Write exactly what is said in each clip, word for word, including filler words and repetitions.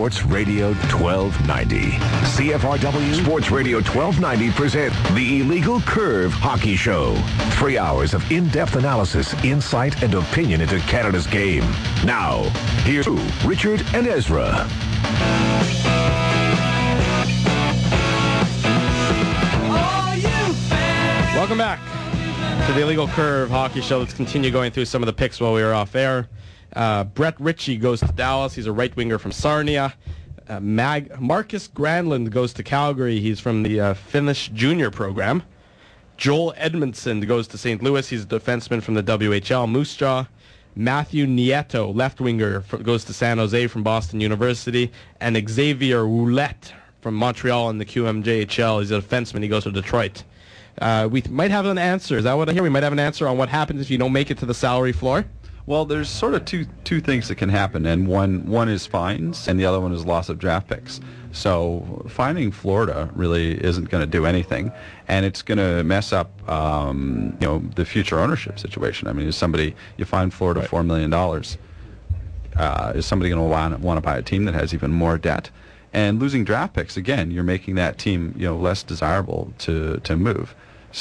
Sports Radio twelve ninety. C F R W Sports Radio twelve ninety present the Illegal Curve Hockey Show. Three hours of in-depth analysis, insight, and opinion into Canada's game. Now, here's Richard and Ezra. Welcome back to the Illegal Curve Hockey Show. Let's continue going through some of the picks while we were off air. Uh, Brett Ritchie goes to Dallas. He's a right winger from Sarnia. Uh, Mag- Marcus Granlund goes to Calgary. He's from the uh, Finnish junior program. Joel Edmondson goes to Saint Louis. He's a defenseman from the W H L. Moose Jaw. Matthew Nieto, left winger, f- goes to San Jose from Boston University. And Xavier Ouellette from Montreal in the Q M J H L. He's a defenseman. He goes to Detroit. Uh, we might have an answer. Is that what I hear? We might have an answer on what happens if you don't make it to the salary floor? Well, there's sort of two two things that can happen, and one one is fines, and the other one is loss of draft picks. So fining Florida really isn't going to do anything, and it's going to mess up, um, you know, the future ownership situation. I mean, is somebody you fine Florida right. four million dollars? Uh, is somebody going to want want to buy a team that has even more debt? And losing draft picks again, you're making that team, you know, less desirable to to move.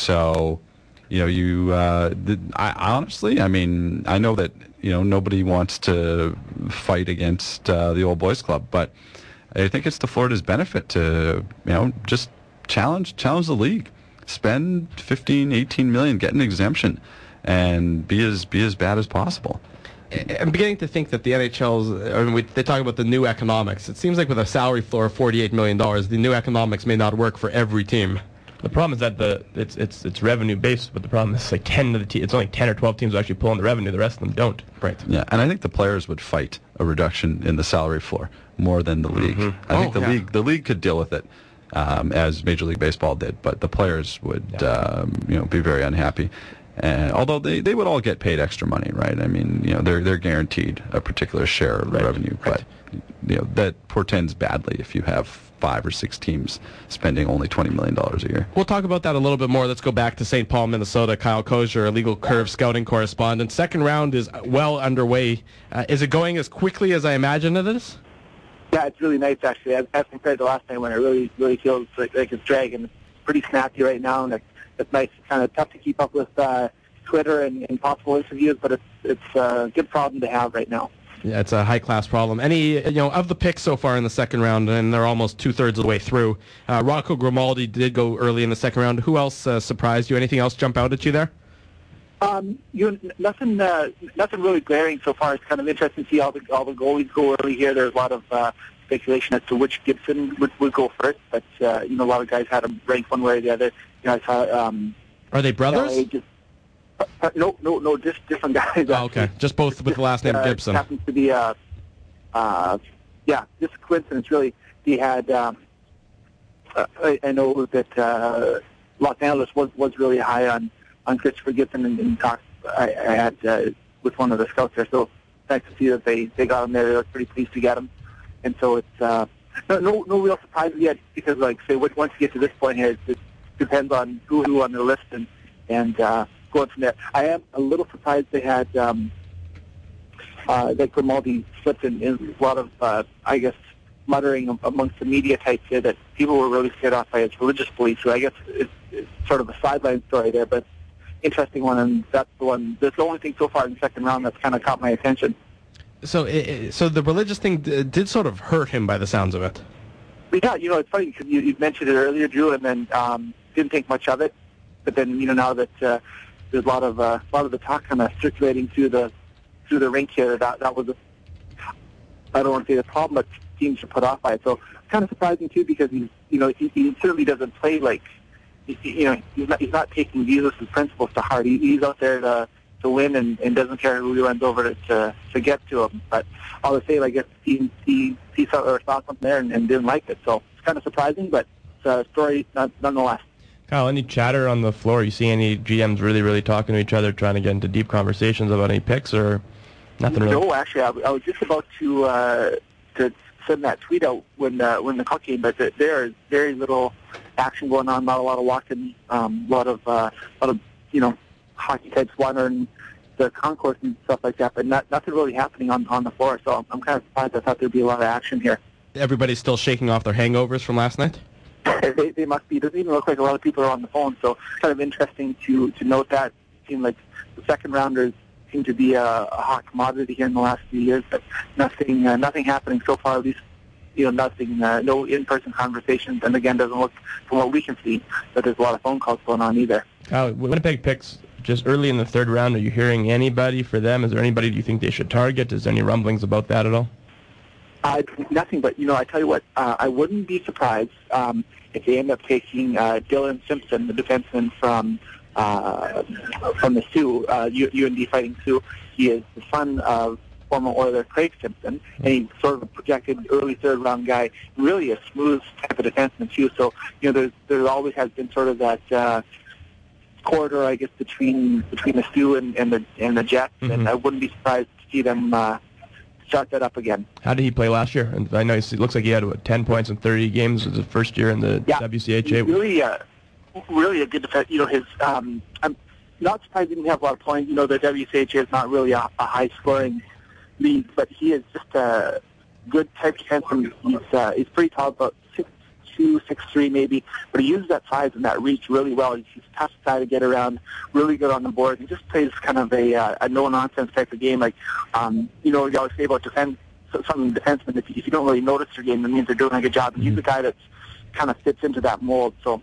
So, you know, you, uh, the, I honestly, I mean, I know that, you know, nobody wants to fight against uh, the old boys club, but I think it's to Florida's benefit to, you know, just challenge, challenge the league, spend fifteen, eighteen million, get an exemption, and be as, be as bad as possible. I'm beginning to think that the N H L's, I mean, we, they talk about the new economics. It seems like with a salary floor of forty-eight million dollars, the new economics may not work for every team. The problem is that the it's it's it's revenue based, but the problem is like ten of the te- it's only ten or twelve teams who actually pull in the revenue. The rest of them don't. Right. Yeah, and I think the players would fight a reduction in the salary floor more than the league. Mm-hmm. I Oh, think the yeah. league the league could deal with it, um, as Major League Baseball did, but the players would Yeah. um, you know be very unhappy. And although they, they would all get paid extra money, right? I mean, you know, they're they're guaranteed a particular share of the Right. revenue, Right. but you know that portends badly if you have five or six teams spending only twenty million dollars a year. We'll talk about that a little bit more. Let's go back to Saint Paul, Minnesota. Kyle Kosier, Illegal Curve scouting correspondent. Second round is well underway. Uh, is it going as quickly as I imagine it is? Yeah, it's really nice, actually, as, as compared to last time when it really really feels like, like it's dragging. It's pretty snappy right now, and it's, it's nice. It's kind of tough to keep up with uh, Twitter and, and possible interviews, but it's it's a good problem to have right now. Yeah, it's a high-class problem. Any, you know, of the picks so far in the second round, and they're almost two-thirds of the way through, uh, Rocco Grimaldi did go early in the second round. Who else uh, surprised you? Anything else jump out at you there? Um, you nothing uh, nothing really glaring so far. It's kind of interesting to see all the all the goalies go early here. There's a lot of uh, speculation as to which Gibson would, would go first, but uh, you know, a lot of guys had him ranked one way or the other. You know, I saw. Um, Are they brothers? L A just, uh, uh, no, no, no, just different guys. Oh, okay. Just both with the last name uh, Gibson. Happens to be, uh, uh, yeah, just a coincidence, really. He had, um, uh, I, I know that uh, Los Angeles was, was really high on, on Christopher Gibson, and, and talks I, I had uh, with one of the scouts there. So nice to see that they, they got him there. They were pretty pleased to get him. And so it's uh, no, no no real surprises yet, because, like, say, once you get to this point here, it, it depends on who who on the list and, and uh, going from there. I am a little surprised they had um, uh, that Grimaldi slipped in, in a lot of, uh, I guess, muttering amongst the media types here that people were really scared off by his religious beliefs. So I guess it's, it's sort of a sideline story there, but interesting one, and that's the one. That's the only thing so far in the second round that's kind of caught my attention. So, it, so the religious thing d- did sort of hurt him by the sounds of it. But yeah, you know, it's funny because you, you mentioned it earlier, Drew, and then um, didn't think much of it. But then, you know, now that uh, there's a lot of uh, a lot of the talk kind of circulating through the through the rink here, that that was a, I don't want to say the problem, but teams are put off by it. So kind of surprising too, because he's, you know, he, he certainly doesn't play like, you know, he's not he's not taking Jesus' principles to heart. He, he's out there to to win, and, and doesn't care who he runs over to, to to get to him. But all the same, I guess he he he saw or saw something there and, and didn't like it. So it's kind of surprising, but it's a story nonetheless. Kyle, any chatter on the floor? You see any G Ms really, really talking to each other, trying to get into deep conversations about any picks, or nothing really? No, actually, I, I was just about to uh, to send that tweet out when uh, when the call came, but there is very little action going on. Not a lot of walking, um, a lot of uh, a lot of you know hockey types wandering the concourse and stuff like that, but not, nothing really happening on on the floor. So I'm, I'm kind of surprised. I thought there'd be a lot of action here. everybody's still shaking off their hangovers from last night? they, they must be. It doesn't even look like a lot of people are on the phone, so kind of interesting to, to note that. It seemed like the second rounders seem to be a, a hot commodity here in the last few years, but nothing uh, nothing happening so far, at least, you know, nothing, uh, no in-person conversations, and again, doesn't look, from what we can see, that there's a lot of phone calls going on either. Uh, Winnipeg picks just early in the third round. Are you hearing anybody for them? Is there anybody you think they should target? Is there any rumblings about that at all? Uh, nothing, but, you know, I tell you what, uh, I wouldn't be surprised um, if they end up taking uh, Dylan Simpson, the defenseman from uh, from the Sioux, uh, U- UND Fighting Sioux. He is the son of former Oiler Craig Simpson, and he's sort of a projected early third-round guy, really a smooth type of defenseman, too. So, you know, there's, there always has been sort of that uh, corridor, I guess, between between the Sioux and, and the and the Jets, mm-hmm. and I wouldn't be surprised to see them uh, start that up again. How did he play last year? And I know it looks like he had what, ten points in thirty games. It was his first year in the yeah, W C H A. Really, uh, really a good defense. You know, his. Um, I'm not surprised he didn't have a lot of points. You know, the W C H A is not really a, a high-scoring league, but he is just a good type defenseman. He's uh, he's pretty tall, about six two, six three maybe, but he uses that size and that reach really well. He's, he's a tough guy to get around, really good on the board. He just plays kind of a, uh, a no-nonsense type of game. Like, um, you know, you always say about defense, some defensemen, if you, if you don't really notice their game, it means they're doing a good job. And he's the guy that kind of fits into that mold. So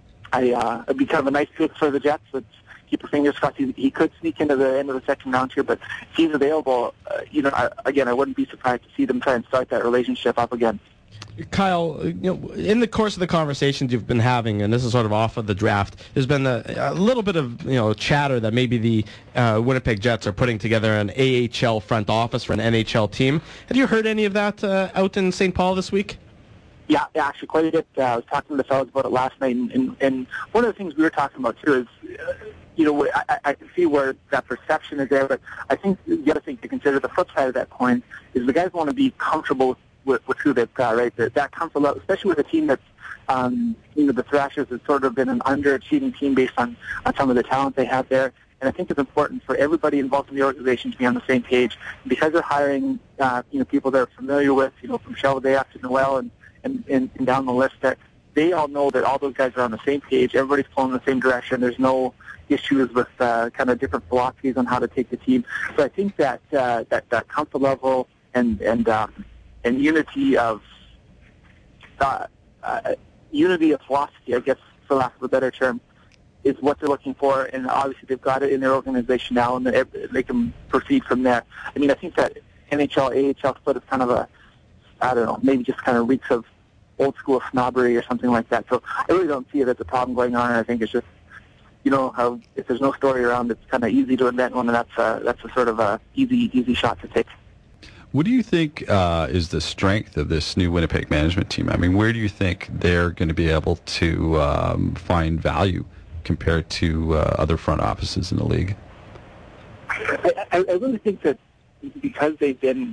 I, uh, it'd be kind of a nice fit for the Jets. Let's keep your fingers crossed. He, he could sneak into the end of the second round here, but if he's available, uh, you know, I, again, I wouldn't be surprised to see them try and start that relationship up again. Kyle, you know, in the course of the conversations you've been having, and this is sort of off of the draft, there's been a, a little bit of you know chatter that maybe the uh, Winnipeg Jets are putting together an A H L front office for an N H L team. Have you heard any of that uh, out in Saint Paul this week? Yeah, actually, quite a bit. Uh, I was talking to the fellows about it last night, and, and, and one of the things we were talking about too is, uh, you know, I, I can see where that perception is there, but I think the other thing to consider, the flip side of that coin, is the guys want to be comfortable with With, with who they've got, right? That, that comes a lot, especially with a team that's, um, you know, the Thrashers has sort of been an underachieving team based on, on some of the talent they have there. And I think it's important for everybody involved in the organization to be on the same page. Because they're hiring, uh, you know, people they're familiar with, you know, from Chevalier to Noel and, and, and, and down the list, that they all know that all those guys are on the same page. Everybody's pulling in the same direction. There's no issues with uh, kind of different philosophies on how to take the team. So I think that uh, that, that comfort level and, and um, and unity of uh, uh, unity of philosophy, I guess, for lack of a better term, is what they're looking for. And obviously, they've got it in their organization now, and they, they can proceed from there. I mean, I think that N H L A H L split is kind of a, I don't know, maybe just kind of reeks of old school snobbery or something like that. So I really don't see it as a problem going on. And I think it's just, you know, how if there's no story around, it's kind of easy to invent one, and that's a, that's a sort of a easy easy shot to take. What do you think uh, is the strength of this new Winnipeg management team? I mean, where do you think they're going to be able to um, find value compared to uh, other front offices in the league? I, I, I really think that because they've been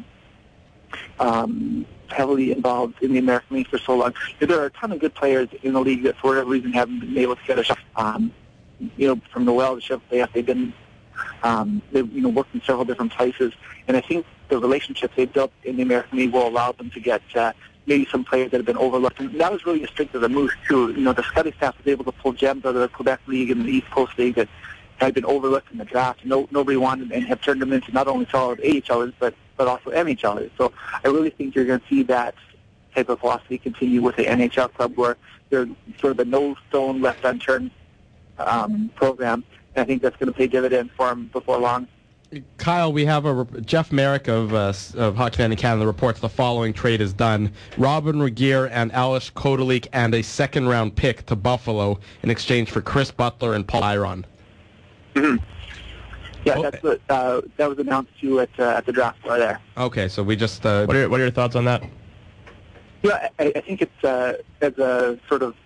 um, heavily involved in the American League for so long, there are a ton of good players in the league that for whatever reason haven't been able to get a shot. Um, you know, from Noel to Chevalier, they've been um, they've you know worked in several different places, and I think the relationships they've built in the American League will allow them to get uh, maybe some players that have been overlooked. And that was really a strength of the Moose, too. You know, the scouting staff was able to pull gems out of the Quebec League and the East Coast League that had been overlooked in the draft. No, nobody wanted and have turned them into not only solid A H Lers, but, but also N H Lers. So I really think you're going to see that type of philosophy continue with the N H L club where they're sort of a no stone left unturned um, program. And I think that's going to pay dividends for them before long. Kyle, we have a Jeff Merrick of uh, of Hockey Night in Canada reports the following trade is done: Robin Regehr and Alish Kodalik and a second round pick to Buffalo in exchange for Chris Butler and Paul Byron. Mm-hmm. Yeah, oh, that's what, uh, that was announced too at uh, at the draft bar there. Okay, so we just uh, what, are, what are your thoughts on that? Yeah, I, I think it's uh, as a sort of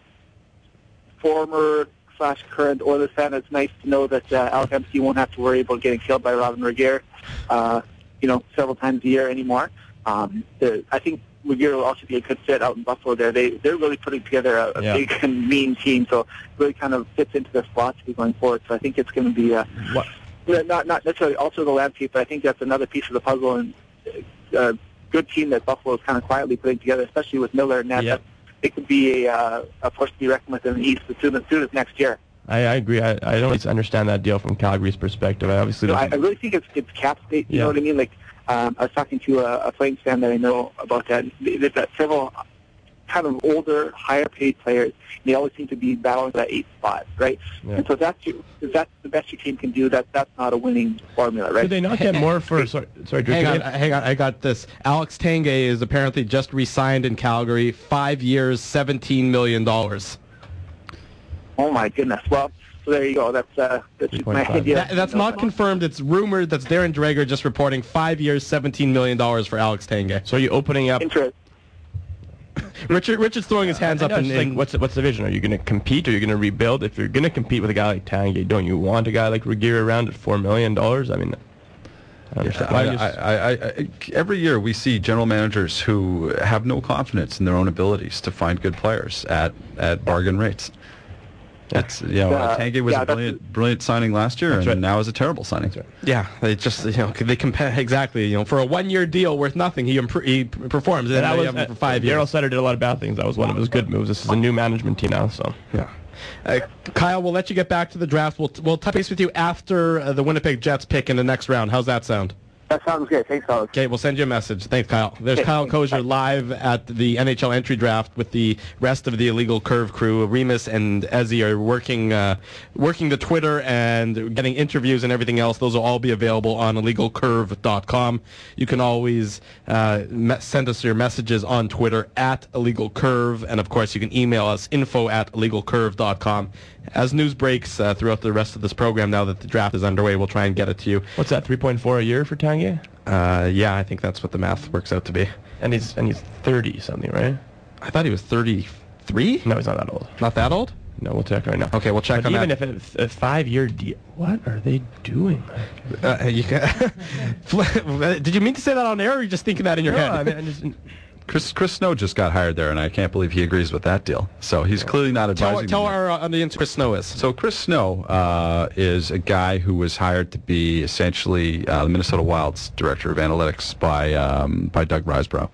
former slash current Oilers fan, it's nice to know that uh, Alec Emsky won't have to worry about getting killed by Robin Regehr, uh, you know, several times a year anymore. Um, the, I think Regehr will also be a good fit out in Buffalo. There, they they're really putting together a, a yeah. big and mean team, so it really kind of fits into their philosophy going forward. So I think it's going to be uh, not not necessarily alter the landscape, but I think that's another piece of the puzzle and uh, good team that Buffalo is kind of quietly putting together, especially with Miller and that. Yeah. that it could be a, uh, a force to be reckoned with in the East as soon as, soon as next year. I, I agree. I, I don't really understand that deal from Calgary's perspective. I obviously So I, don't. I really think it's it's cap state. You Yeah. know what I mean? Like um, I was talking to a, a Flames fan that I know about that. They- They've got several kind of older, higher paid players. They always seem to be battling for that eighth spot, right? Yeah. And so if that's you, if that's the best your team can do, that that's not a winning formula, right? Could they not get more for? Sorry, sorry, Drew. Hang could on, they- hang on. I got this. Alex Tanguay is apparently just re-signed in Calgary, five years, seventeen million dollars. Oh my goodness. Well, so there you go. That's uh, that's just my three point five. idea. That, that's not confirmed. It's rumored. That's Darren Dreger just reporting five years, seventeen million dollars for Alex Tanguay. So are you opening up? Interest. Richard, Richard's throwing his hands I up know, in, it's like, in what's the, what's the vision? Are you going to compete? Or are you going to rebuild? If you're going to compete with a guy like Tanguay, don't you want a guy like Regeer around at four million dollars? I mean, I understand. Why I, do you I, s- I, I, every year we see general managers who have no confidence in their own abilities to find good players at, at bargain rates. It's you know Uh, Tanguay was yeah, a that's- brilliant brilliant signing last year, That's and right. now is a terrible signing. yeah, they just you know they compare exactly you know for a one-year deal worth nothing he impr- he p- performs and that now you was have him uh, for five Daryl years. Sutter did a lot of bad things. That was one of his good moves. This is a new management team now, so Yeah. Uh, Kyle, we'll let you get back to the draft. We'll we'll touch base with you after uh, the Winnipeg Jets pick in the next round. How's that sound? That sounds good. Thanks, Alex. Okay, we'll send you a message. Thanks, Kyle. There's Okay, Kyle thanks. Kosier Bye. live at the N H L entry draft with the rest of the Illegal Curve crew. Remus and Ezzy are working uh, working the Twitter and getting interviews and everything else. Those will all be available on illegal curve dot com. You can always uh, me- send us your messages on Twitter at illegalcurve, and of course you can email us info at illegal curve dot com. As news breaks uh, throughout the rest of this program, now that the draft is underway, we'll try and get it to you. what's that? Three point four a year for Tanguay, Uh, yeah, I think that's what the math works out to be. and he's and he's thirty something, right? I thought he was thirty-three. No, he's not that old. Not that old? No, we'll check right now. Okay, we'll check But on even that. if it's a five-year deal, what are they doing? Uh, you can Did you mean to say that on air, or are you just thinking that in your No, head? I mean, I just, Chris Chris Snow just got hired there, and I can't believe he agrees with that deal. So he's clearly not tell advising. tell them. our uh, audience who Chris Snow is. So Chris Snow uh, is a guy who was hired to be essentially uh, the Minnesota Wild's director of analytics by um, by Doug Risebrough,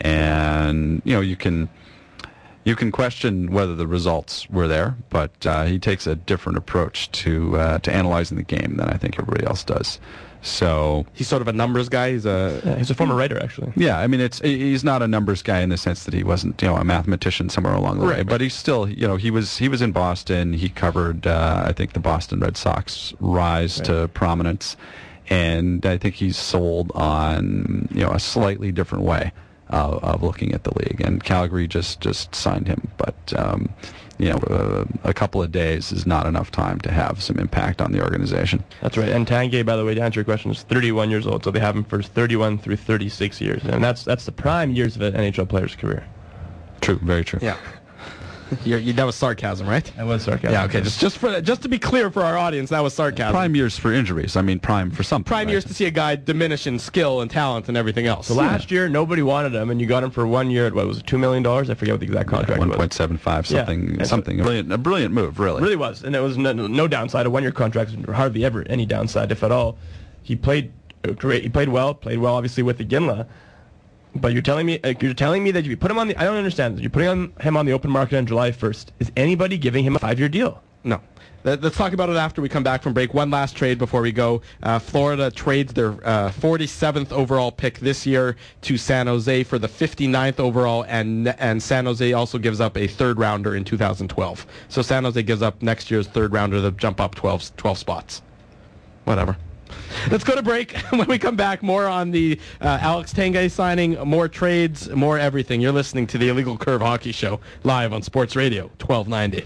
and you know you can you can question whether the results were there, but uh, he takes a different approach to uh, to analyzing the game than I think everybody else does. So He's sort of a numbers guy. He's a yeah, he's a former writer, actually. yeah, I mean, it's he's not a numbers guy in the sense that he wasn't, you know, a mathematician somewhere along the way. Right, But he's still, you know, he was he was in Boston. He covered, uh, I think, the Boston Red Sox rise Right. to prominence, and I think he's sold on, you know, a slightly different way uh, of looking at the league. And Calgary just just signed him, but um, you know, uh, a couple of days is not enough time to have some impact on the organization. That's right. And Tanguay, by the way, to answer your question, is thirty-one years old, so they have him for thirty-one through thirty-six years, and that's that's the prime years of an N H L player's career. True, very true. yeah. You're, you, that was sarcasm, right? That was sarcasm. Yeah. Okay. Just just for just to be clear for our audience, that was sarcasm. Prime years for injuries. I mean, prime for something. Prime right? years to see a guy diminish in skill and talent and everything else. So last year, nobody wanted him, and you got him for one year at, what was it, two million dollars? I forget what the exact contract one was. point seven five, Yeah. something, And so- something. A brilliant, a brilliant move, really. Really was, and there was no, no downside. A one-year contract, hardly ever any downside, if at all. He played uh, great. He played well. Played well, obviously, with the Ginla. But you're telling me, like, you're telling me that if you put him on the, I don't understand. You're putting on, him on the open market on July first. Is anybody giving him a five-year deal? No. Let- Let's talk about it after we come back from break. One last trade before we go. Uh, Florida trades their uh, forty-seventh overall pick this year to San Jose for the fifty-ninth overall, and and San Jose also gives up a third rounder in two thousand twelve. So San Jose gives up next year's third rounder to jump up twelve, twelve spots. Whatever. Let's go to break. When we come back, more on the uh, Alex Tanguay signing, more trades, more everything. You're listening to the Illegal Curve Hockey Show live on Sports Radio twelve ninety.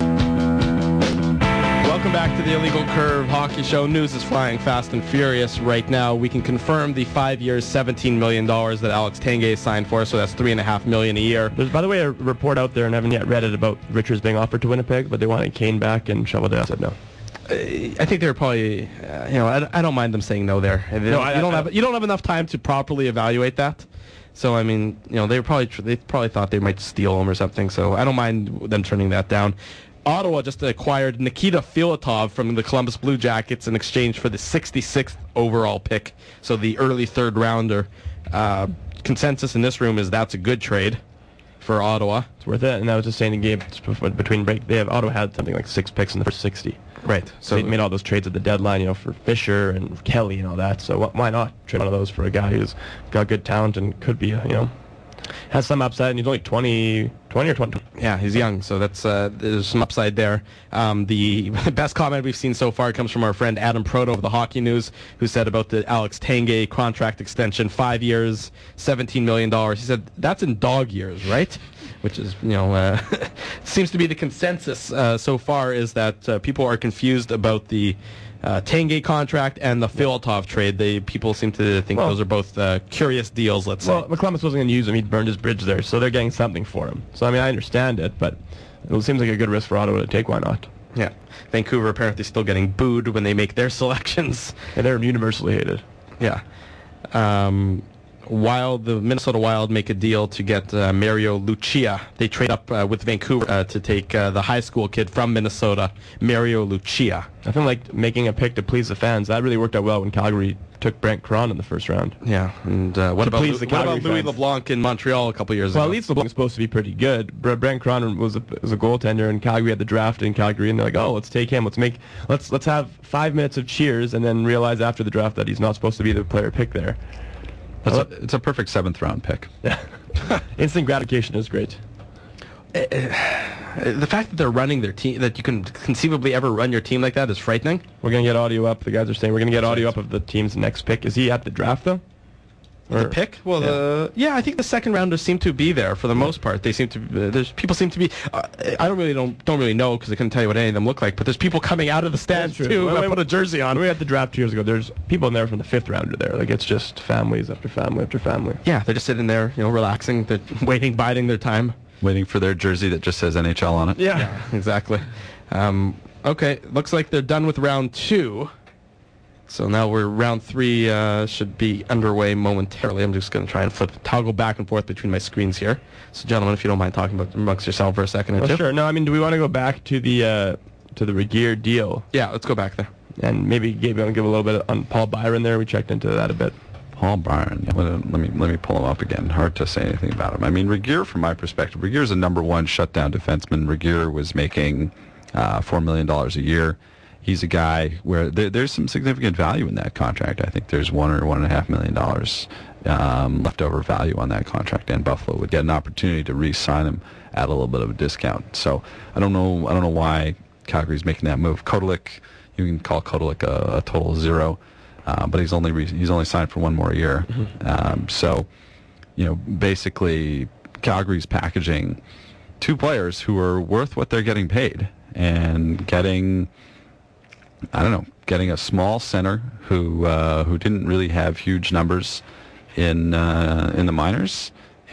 Welcome back to the Illegal Curve Hockey Show. News is flying fast and furious right now. We can confirm the five years, seventeen million dollars that Alex Tanguay signed for, so that's three point five million dollars a year. There's, by the way, a report out there, and I haven't yet read it, about Richards being offered to Winnipeg, but they wanted Kane back, and Cheveldae said no. I think they're probably, uh, you know, I, I don't mind them saying no there. They No, don't- I- you don't I- have you don't have enough time to properly evaluate that. So I mean, you know, they were probably tr- they probably thought they might steal him or something. So I don't mind them turning that down. Ottawa just acquired Nikita Filatov from the Columbus Blue Jackets in exchange for the sixty-sixth overall pick, so the early third rounder. Uh, consensus in this room is that's a good trade for Ottawa. It's worth it. And I was just saying, the game between break, they have Ottawa had something like six picks in the first sixty. Right. So they made all those trades at the deadline, you know, for Fisher and Kelly and all that. So wh- why not trade one of those for a guy who's got good talent and could be, you know, has some upside, and he's only twenty, twenty or twenty. Yeah, he's young, so that's uh, there's some upside there. Um, the best comment we've seen so far comes from our friend Adam Proto of the Hockey News, who said about the Alex Tanguay contract extension, five years, seventeen million dollars. He said that's in dog years, right? Which is, you know, uh, seems to be the consensus uh, so far, is that uh, people are confused about the uh, Tanguay contract and the Filatov trade. They people seem to think Well, those are both uh, curious deals, let's say. Well, McClumbus wasn't going to use him. He burned his bridge there, so they're getting something for him. So, I mean, I understand it, but it seems like a good risk for Ottawa to take. Why not? Yeah. Vancouver apparently still getting booed when they make their selections. And they're universally hated. Yeah. Um, Wild, the Minnesota Wild make a deal to get uh, Mario Lucia. They trade up uh, with Vancouver uh, to take uh, the high school kid from Minnesota, Mario Lucia. I feel like making a pick to please the fans, that really worked out well when Calgary took Brent Cron in the first round. Yeah, and uh, what To about, please Lu- the what about Calgary Louis fans. LeBlanc in Montreal a couple years Well, ago? at least LeBlanc was supposed to be pretty good. Bre- Brent Cron was a, was a goaltender, and Calgary had the draft in Calgary, and they're like, oh, let's take him. Let's make let's let's have five minutes of cheers, and then realize after the draft that he's not supposed to be the player picked there. It's a, it's a perfect seventh round pick. Yeah. Instant gratification is great. The fact that they're running their team, that you can conceivably ever run your team like that, is frightening. We're going to get audio up. The guys are saying we're going to get audio up of the team's next pick. Is he at the draft, though? The Or- pick? Well, yeah. the yeah, I think the second rounders seem to be there for the most part. They seem to. Uh, there's people seem to be. Uh, I don't really don't don't really know because I couldn't tell you what any of them look like. But there's people coming out of the stands That's true. too. Wait, who wait, put a jersey on. We had the draft two years ago. There's people in there from the fifth rounder there. Like, it's just families after family after family. Yeah, they're just sitting there, you know, relaxing, they're waiting, biding their time. Waiting for their jersey that just says N H L on it. Yeah. Exactly. Um, okay, looks like they're done with round two. So now we're round three uh, should be underway momentarily. I'm just going to try and flip, toggle back and forth between my screens here. So, gentlemen, if you don't mind talking about amongst yourself for a second or Well, two. sure. No, I mean, do we want to go back to the uh, to the Regeer deal Yeah, let's go back there. and maybe give, give a little bit on Paul Byron there? We checked into that a bit. Paul Byron. Yeah, let, let me let me pull him up again. Hard to say anything about him. I mean, Regeer, from my perspective, Regeer is a number one shutdown defenseman. Regeer was making uh, four million dollars a year. He's a guy where there, there's some significant value in that contract. I think there's one or one and a half million dollars um, leftover value on that contract, and Buffalo would get an opportunity to re-sign him at a little bit of a discount. So I don't know. I don't know why Calgary's making that move. Kotelik, you can call Kotelik a, a total zero. Uh, but he's only re- he's only signed for one more year. Mm-hmm. Um, so, you know, basically, Calgary's packaging two players who are worth what they're getting paid, and getting, I don't know, getting a small center who uh, who didn't really have huge numbers in uh, in the minors,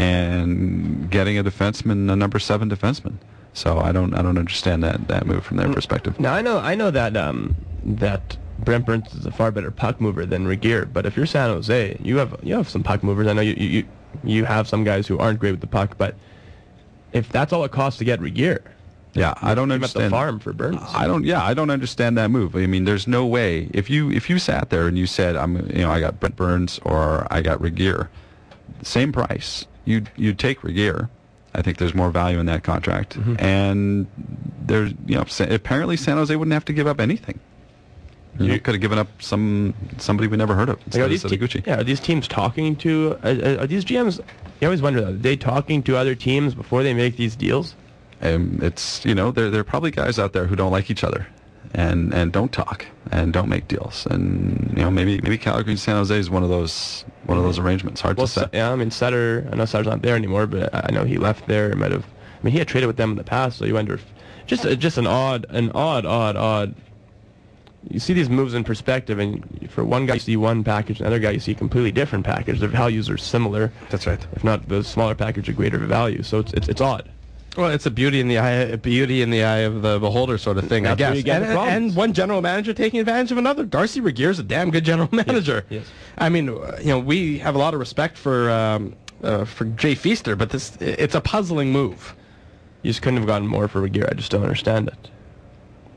and getting a defenseman, a number seven defenseman. So I don't I don't understand that, that move from their perspective. Now I know I know that um, that Brent Burns is a far better puck mover than Regeer, but if you're San Jose, you have you have some puck movers. I know you you you have some guys who aren't great with the puck, but if that's all it costs to get Regeer, Yeah, I don't I'm at understand. the farm for Burns. I don't. Yeah, I don't understand that move. I mean, there's no way if you if you sat there and you said, "I'm, you know, I got Brent Burns or I got Regeer," same price, you'd you'd take Regeer. I think there's more value in that contract, Mm-hmm. and there's you know Sa- apparently San Jose wouldn't have to give up anything. You, know, You- could have given up some somebody we never heard of Like, instead are of these te- Sadaguchi. yeah, are these teams talking to? Uh, uh, are these G Ms? You always wonder that. Are they talking to other teams before they make these deals? Um, it's you know there there are probably guys out there who don't like each other, and and don't talk and don't make deals, and you know maybe maybe Calgary and San Jose is one of those one of those arrangements. Hard Well, to say. Su- yeah, I mean Sutter. I know Sutter's not there anymore, but I I know he left there. Might have. I mean, he had traded with them in the past, so you wonder if just uh, just an odd, an odd, odd, odd. You see these moves in perspective, and for one guy you see one package, another guy you see a completely different package. Their values are similar. That's right. If not the smaller package, a greater value. So it's it's, it's odd. Well, it's a beauty in the eye, a beauty in the eye of the beholder sort of thing, I That's where guess. you get And, the problems. and one general manager taking advantage of another. Darcy Regeer's a damn good general manager. yes. I mean, uh, you know, we have a lot of respect for um, uh, for Jay Feaster, but this it's a puzzling move. You just couldn't have gotten more for Regeer. I just don't understand it.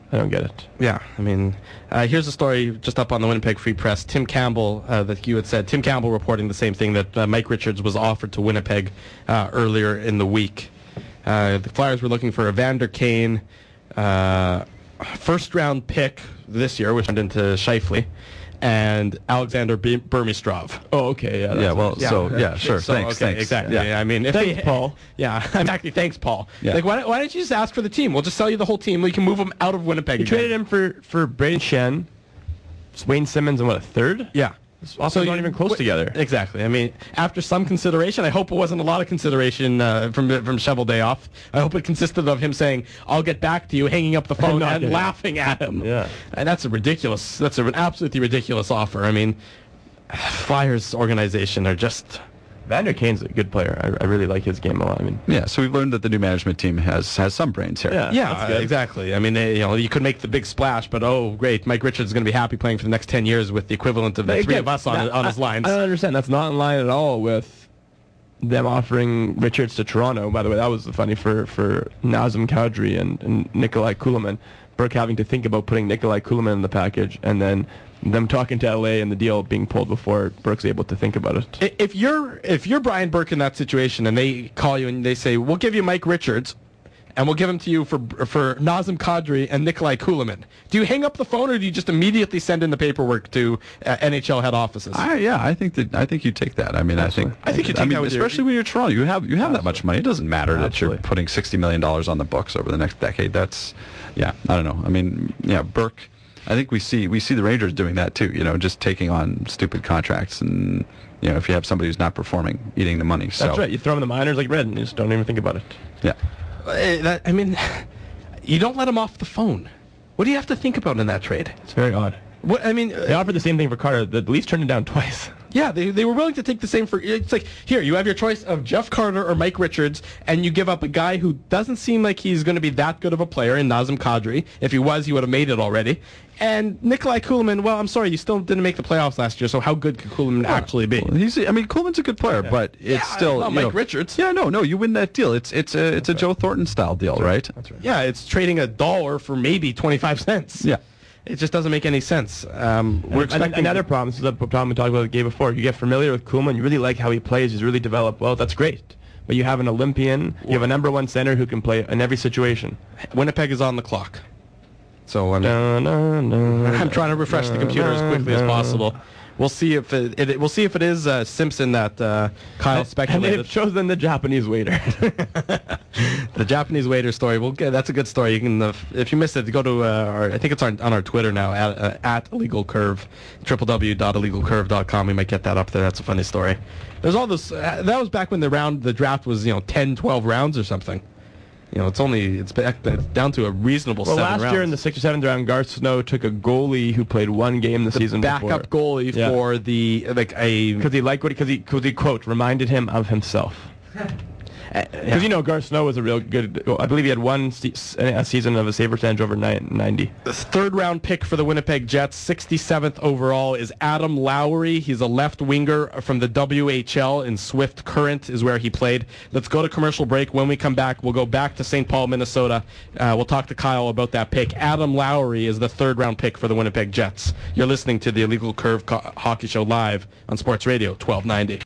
I don't get it. Yeah, I mean, uh, here's a story just up on the Winnipeg Free Press. Tim Campbell, uh, that you had said, Tim Campbell reporting the same thing, that uh, Mike Richards was offered to Winnipeg uh, earlier in the week. Uh, the Flyers were looking for Evander Kane, uh, first-round pick this year, which turned into Scheifele, and Alexander B- Burmistrov. Oh, okay. Yeah. Yeah. Well. Yeah. So yeah. Sure. So, thanks. okay, thanks. exactly. Yeah. Yeah, I mean, if Thanks, they, Paul. Yeah, exactly. Thanks, Paul. Yeah. Like, why, why don't you just ask for the team? We'll just sell you the whole team. We can move them out of Winnipeg. You again. traded him for for Braden Shen, Wayne Simmons, and what, a third? Yeah. Also, not you- even close w- together. Exactly. I mean, after some consideration, I hope it wasn't a lot of consideration uh, from from Shovel Day Off. I hope it consisted of him saying, "I'll get back to you," hanging up the phone Not and getting- laughing at him. Yeah. And that's a ridiculous. That's an absolutely ridiculous offer. I mean, Flyers organization are just. Vander Kane's a good player. I, I really like his game a lot. I mean, Yeah. So we've learned that the new management team has has some brains here. Yeah. Yeah, that's good. exactly. I mean, they, you know, you could make the big splash, but oh, great, Mike Richards is going to be happy playing for the next ten years with the equivalent of the three Again, of us on that- on his I- lines. I don't understand. That's not in line at all with them offering Richards to Toronto. By the way, that was funny for, for Nazem Kadri and, and Nikolai Kulemin. Burke having to think about putting Nikolai Kulemin in the package, and then them talking to L A and the deal being pulled before Burke's able to think about it. I- If you're if you're Brian Burke in that situation and they call you and they say, "We'll give you Mike Richards, and we'll give him to you for for Nazem Kadri and Nikolai Kulemin," do you hang up the phone or do you just immediately send in the paperwork to uh, N H L head offices? I, yeah, I think that I think you take that. I mean, I think I think you I take mean, that with your- especially when you're Toronto, you have you have that much money. It doesn't matter that you're Absolutely. putting sixty million dollars on the books over the next decade. That's, yeah, I don't know. I mean, yeah, Burke. I think we see we see the Rangers doing that too. You know, just taking on stupid contracts, and you know, if you have somebody who's not performing, eating the money. So That's right. You throw them in the minors like red, and you just don't even think about it. yeah. Uh, that, I mean, you don't let him off the phone. What do you have to think about in that trade? It's very odd. What I mean, They uh, offered the same thing for Carter. The Leafs turned it down twice. yeah, they they were willing to take the same for. It's like, here you have your choice of Jeff Carter or Mike Richards, and you give up a guy who doesn't seem like he's going to be that good of a player in Nazem Kadri. If he was, he would have made it already. And Nikolai Kulemin, well, I'm sorry, you still didn't make the playoffs last year. So how good could Kulemin actually be? Well, he's. I mean, Coleman's a good player, but it's Yeah, still not you Mike know- Richards. Yeah, no, no, you win that deal. It's it's a it's a Joe Thornton style deal, right? That's right. Yeah, it's trading a dollar for maybe twenty-five cents. Yeah. It just doesn't make any sense. Um, we're And expecting another problem. This is a problem we talked about the game before. You get familiar with Koeman. You really like how he plays. He's really developed. Well, that's great. But you have an Olympian. You have a number one center who can play in every situation. Winnipeg is on the clock. So I mean, Na, na, na, I'm trying to refresh the computer as quickly as na, na. possible. We'll see if it, it we'll see if it is uh, Simpson that uh, Kyle And speculated. they've chosen the Japanese waiter. The Japanese waiter story. We'll get, that's a good story. You can, uh, if you missed it, go to uh, our, I think it's on, on our Twitter now at uh, at Illegal Curve, w w w dot illegal curve dot com. We might get that up there. That's a funny story. There's all this. Uh, that was back when the round, the draft was you know ten, twelve rounds or something. You know, it's only it's, back, it's down to a reasonable Well, seven last rounds. year in the sixth or seventh round, Garth Snow took a goalie who played one game the, the season backup before. goalie Yeah. for the like a Because he liked what because he because he quote reminded him of himself. Because you know Garth Snow was a real good. I believe he had one se- a season of a save percentage over ninety. The third round pick for the Winnipeg Jets, sixty-seventh overall, is Adam Lowry. He's a left winger from the W H L in Swift Current is where he played. Let's go to commercial break. When we come back, we'll go back to Saint Paul, Minnesota. Uh, we'll talk to Kyle about that pick. Adam Lowry is the third round pick for the Winnipeg Jets. You're listening to the Illegal Curve Co- Hockey Show live on Sports Radio twelve ninety.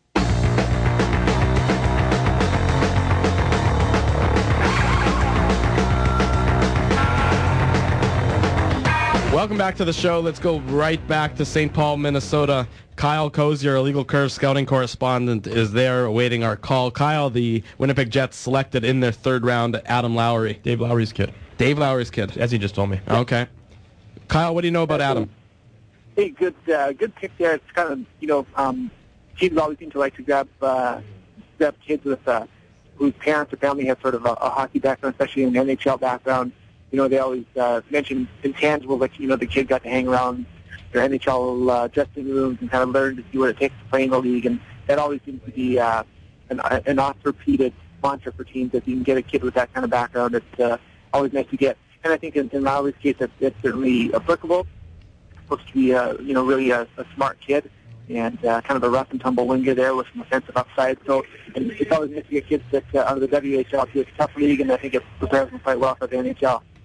Welcome back to the show. Let's go right back to Saint Paul, Minnesota. Kyle Cozier, Illegal Curve scouting correspondent, is there awaiting our call. Kyle, the Winnipeg Jets selected in their third round Adam Lowry. Dave Lowry's kid, Dave Lowry's kid. as he just told me. Okay. Kyle, what do you know about Adam? Hey, good, uh, good pick there. It's kind of, you know, um, teams always seem to like to grab, uh, grab kids with, uh, whose parents or family have sort of a, a hockey background, especially an N H L background. You know, they always uh, mention intangibles, like, you know, the kid got to hang around their N H L uh, dressing rooms and kind of learn to see what it takes to play in the league, and that always seems to be uh, an, an oft-repeated mantra for teams. If you can get a kid with that kind of background, it's uh, always nice to get. And I think in, in Lowry's case, that's, that's certainly applicable. Looks to be, uh, you know, really a, a smart kid and uh, kind of a rough and tumble winger there with some offensive upside. So and it's always nice to get kids that uh, out of the W H L to a tough league, and I think it prepares them quite well for the N H L.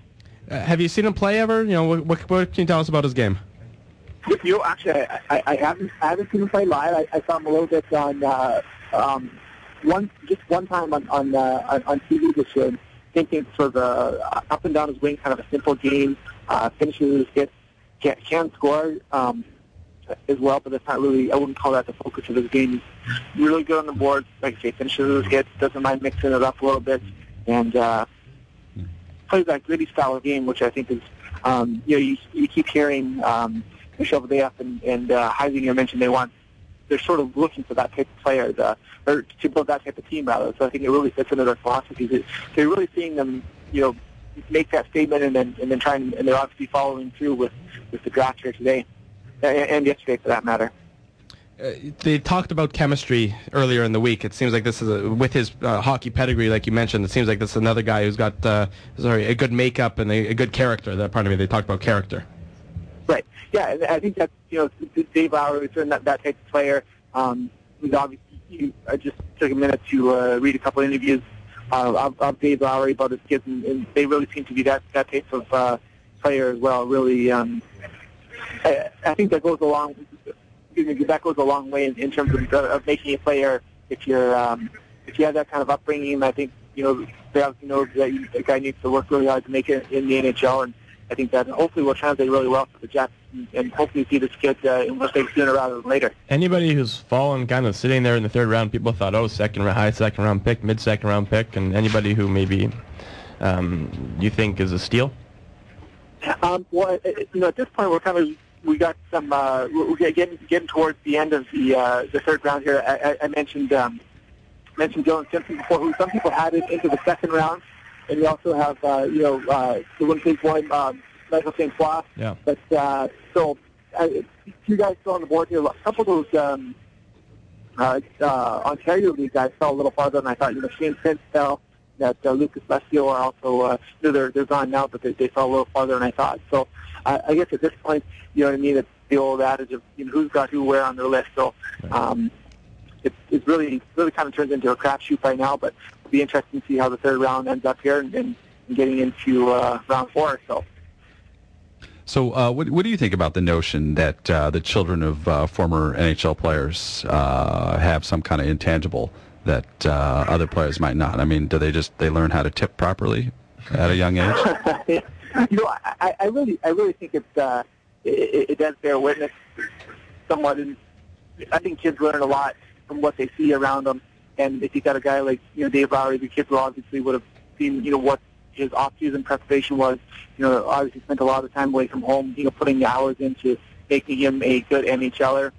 Uh, have you seen him play ever? You know, what, what, what can you tell us about his game? You know, actually, I, I, I haven't I haven't seen him play live. I, I saw him a little bit on uh, um, one just one time on on, uh, on on T V this year. Thinking sort of uh, up and down his wing, kind of a simple game, uh, finishes his hits, can, can score um, as well, but that's not really. I wouldn't call that the focus of his game. He's really good on the board, like I say, finishes his hits, doesn't mind mixing it up a little bit, and uh, plays that gritty style of game, which I think is, um, you know, you, you keep hearing. Um, Michel Badea and, and uh, Heisinger mentioned they want, they're sort of looking for that type of player, the, or to build that type of team, rather. So I think it really fits into their philosophy. They're really seeing them, you know, make that statement and then and then trying, and they're obviously following through with, with the draft here today, and, and yesterday for that matter. Uh, they talked about chemistry earlier in the week. It seems like this is a, with his uh, hockey pedigree, like you mentioned. It seems like this is another guy who's got uh, sorry a good makeup and a, a good character. That pardon me, they talked about character. Right. Yeah, and I think that, you know, Dave Lowry is that, that type of player. Um, obviously, you, I just took a minute to uh, read a couple of interviews uh, of, of Dave Lowry about his kids, and, and they really seem to be that, that type of uh, player as well. Really, um, I, I think that goes a long, excuse me, that goes a long way in, in terms of, of making a player. If you're, um, if you have that kind of upbringing, I think, you know, they obviously know that you, the guy needs to work really hard to make it in the N H L, and I think that hopefully will translate really well for the Jets, and, and hopefully see this kid uh, in Winnipeg sooner rather than later. Anybody who's fallen kind of sitting there in the third round, people thought, oh, second high second round pick, mid second round pick, and anybody who maybe um, you think is a steal? Um, well, it, you know, at this point we're kind of we got some uh, we're getting getting towards the end of the uh, the third round here. I, I, I mentioned um, mentioned Dylan Simpson before, who some people had it into the second round. And we also have, uh, you know, uh, the Winnipeg boy, um, Michael Saint Foy. Yeah. But uh, so, uh, two guys still on the board here. A couple of those um, uh, uh, Ontario League guys fell a little farther than I thought. You know, Shane Pence fell. That uh, Lucas Lestio are also, uh, you know, they're they're gone now, but they, they fell a little farther than I thought. So, uh, I guess at this point, you know what I mean. It's the old adage of, you know, who's got who where on their list. So, um, it it really really kind of turns into a crapshoot right now, but. Be interesting to see how the third round ends up here and, and getting into uh, round four. So, so uh, what, what do you think about the notion that uh, the children of uh, former N H L players uh, have some kind of intangible that uh, other players might not? I mean, do they just they learn how to tip properly at a young age? You know, I, I really I really think it's uh, it, it does bear witness somewhat. And I think kids learn a lot from what they see around them. And if you got a guy like, you know, Dave Lowry, the kids will obviously would have seen, you know, what his off-season preparation was. You know, obviously spent a lot of time away from home, you know, putting the hours into making him a good N H L er.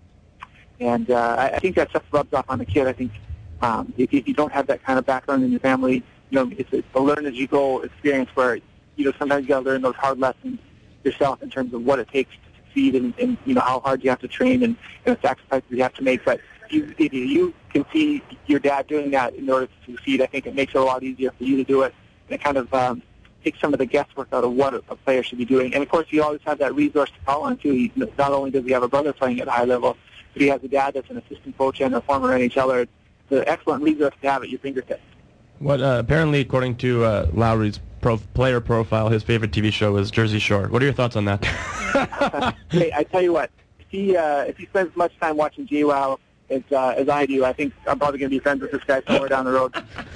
And uh, I, I think that stuff rubs off on the kid. I think um, if, if you don't have that kind of background in your family, you know, it's, it's a learn-as-you-go experience where, you know, sometimes you got to learn those hard lessons yourself in terms of what it takes to succeed and, and you know, how hard you have to train and, and the sacrifices you have to make. But You, if you can see your dad doing that in order to succeed, I think it makes it a lot easier for you to do it. And it kind of um, takes some of the guesswork out of what a, a player should be doing. And, of course, you always have that resource to call on, too. He, not only does he have a brother playing at a high level, but he has a dad that's an assistant coach and a former N H L er. It's an excellent resource to have at your fingertips. What uh, apparently, according to uh, Lowry's pro- player profile, his favorite T V show is Jersey Shore. What are your thoughts on that? Hey, I tell you what, if he, uh, if he spends much time watching J W O W, As, uh, as I do, I think I'm probably going to be friends with this guy somewhere down the road.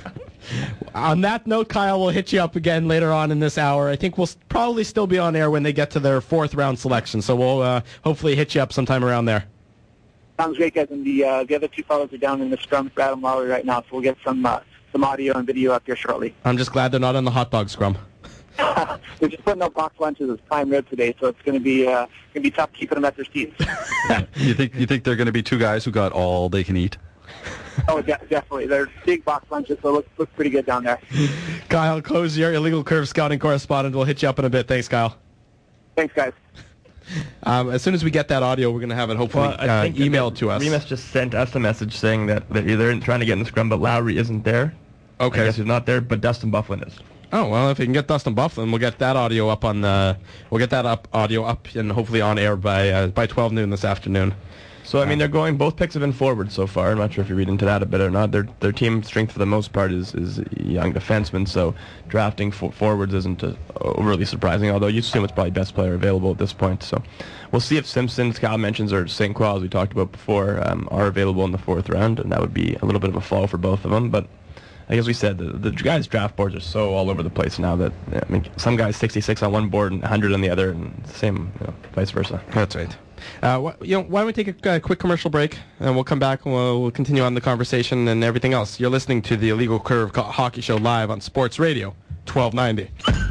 On that note, Kyle, we'll hit you up again later on in this hour. I think we'll probably still be on air when they get to their fourth round selection, so we'll uh, hopefully hit you up sometime around there. Sounds great, guys. And the uh, the other two fellows are down in the scrum for Adam Lowry right now, so we'll get some uh, some audio and video up here shortly. I'm just glad they're not on the hot dog scrum. They're just putting up box lunches as prime rib today, so it's going to be uh, going to be tough keeping them at their seats. You think you think they're going to be two guys who got all they can eat? Oh, de- definitely. They're big box lunches, so it looks, looks pretty good down there. Kyle Cozier, Illegal Curve scouting correspondent. We'll hit you up in a bit. Thanks, Kyle. Thanks, guys. Um, as soon as we get that audio, we're going to have it hopefully well, I uh, think emailed to us. Remus just sent us a message saying that, that they're trying to get in the scrum, but Lowry isn't there. Okay. I guess he's not there, but Dustin Byfuglien is. Oh, well, if we can get Dustin Byfuglien, we'll get that audio up on the, we'll get that up audio up and hopefully on air by uh, by twelve noon this afternoon. So I mean, they're going. Both picks have been forward so far. I'm not sure if you read into that a bit or not. Their their team strength for the most part is is young defensemen. So drafting for forwards isn't uh, overly surprising. Although you assume it's probably best player available at this point. So we'll see if Simpson, Kyle mentions, or Saint Croix, as we talked about before, um, are available in the fourth round, and that would be a little bit of a fall for both of them. But I guess we said the, the guys' draft boards are so all over the place now that yeah, I mean, some guys sixty-six on one board and one hundred on the other, and the same, you know, vice versa. That's right. Uh, wh- you know, why don't we take a uh, quick commercial break, and we'll come back and we'll, we'll continue on the conversation and everything else. You're listening to the Illegal Curve Co- Hockey Show live on Sports Radio twelve ninety.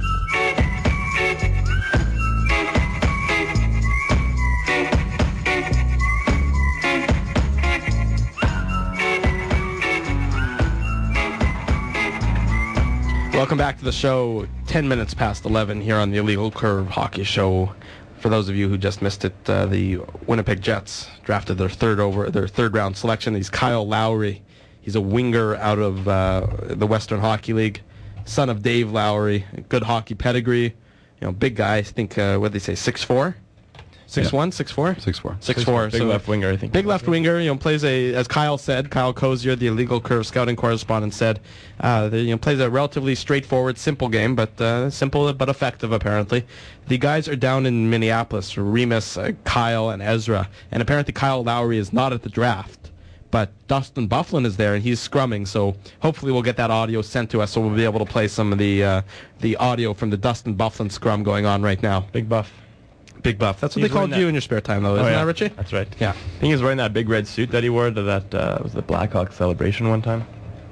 Welcome back to the show. Ten minutes past eleven here on the Illegal Curve Hockey Show. For those of you who just missed it, uh, the Winnipeg Jets drafted their third over their third round selection. He's Kyle Lowry. He's a winger out of uh, the Western Hockey League, son of Dave Lowry. Good hockey pedigree. You know, big guy. I think uh, what did they say, six four, six Yeah. one, six four, Six four. six four. Big So left winger, I think. Big left winger, you know, plays a, as Kyle said, Kyle Kozier, the Illegal Curve scouting correspondent, said, uh, the, you know, plays a relatively straightforward, simple game, but uh, simple but effective, apparently. The guys are down in Minneapolis, Remus, uh, Kyle, and Ezra, and apparently Kyle Lowry is not at the draft, but Dustin Byfuglien is there, and he's scrumming, so hopefully we'll get that audio sent to us, so we'll be able to play some of the uh, the audio from the Dustin Byfuglien scrum going on right now. Big buff. Big buff. That's what He's they called wearing you that- in your spare time, though, isn't Oh, yeah. that, Richie? That's right. Yeah. I think he was wearing that big red suit that he wore to that uh, was the Blackhawk celebration one time.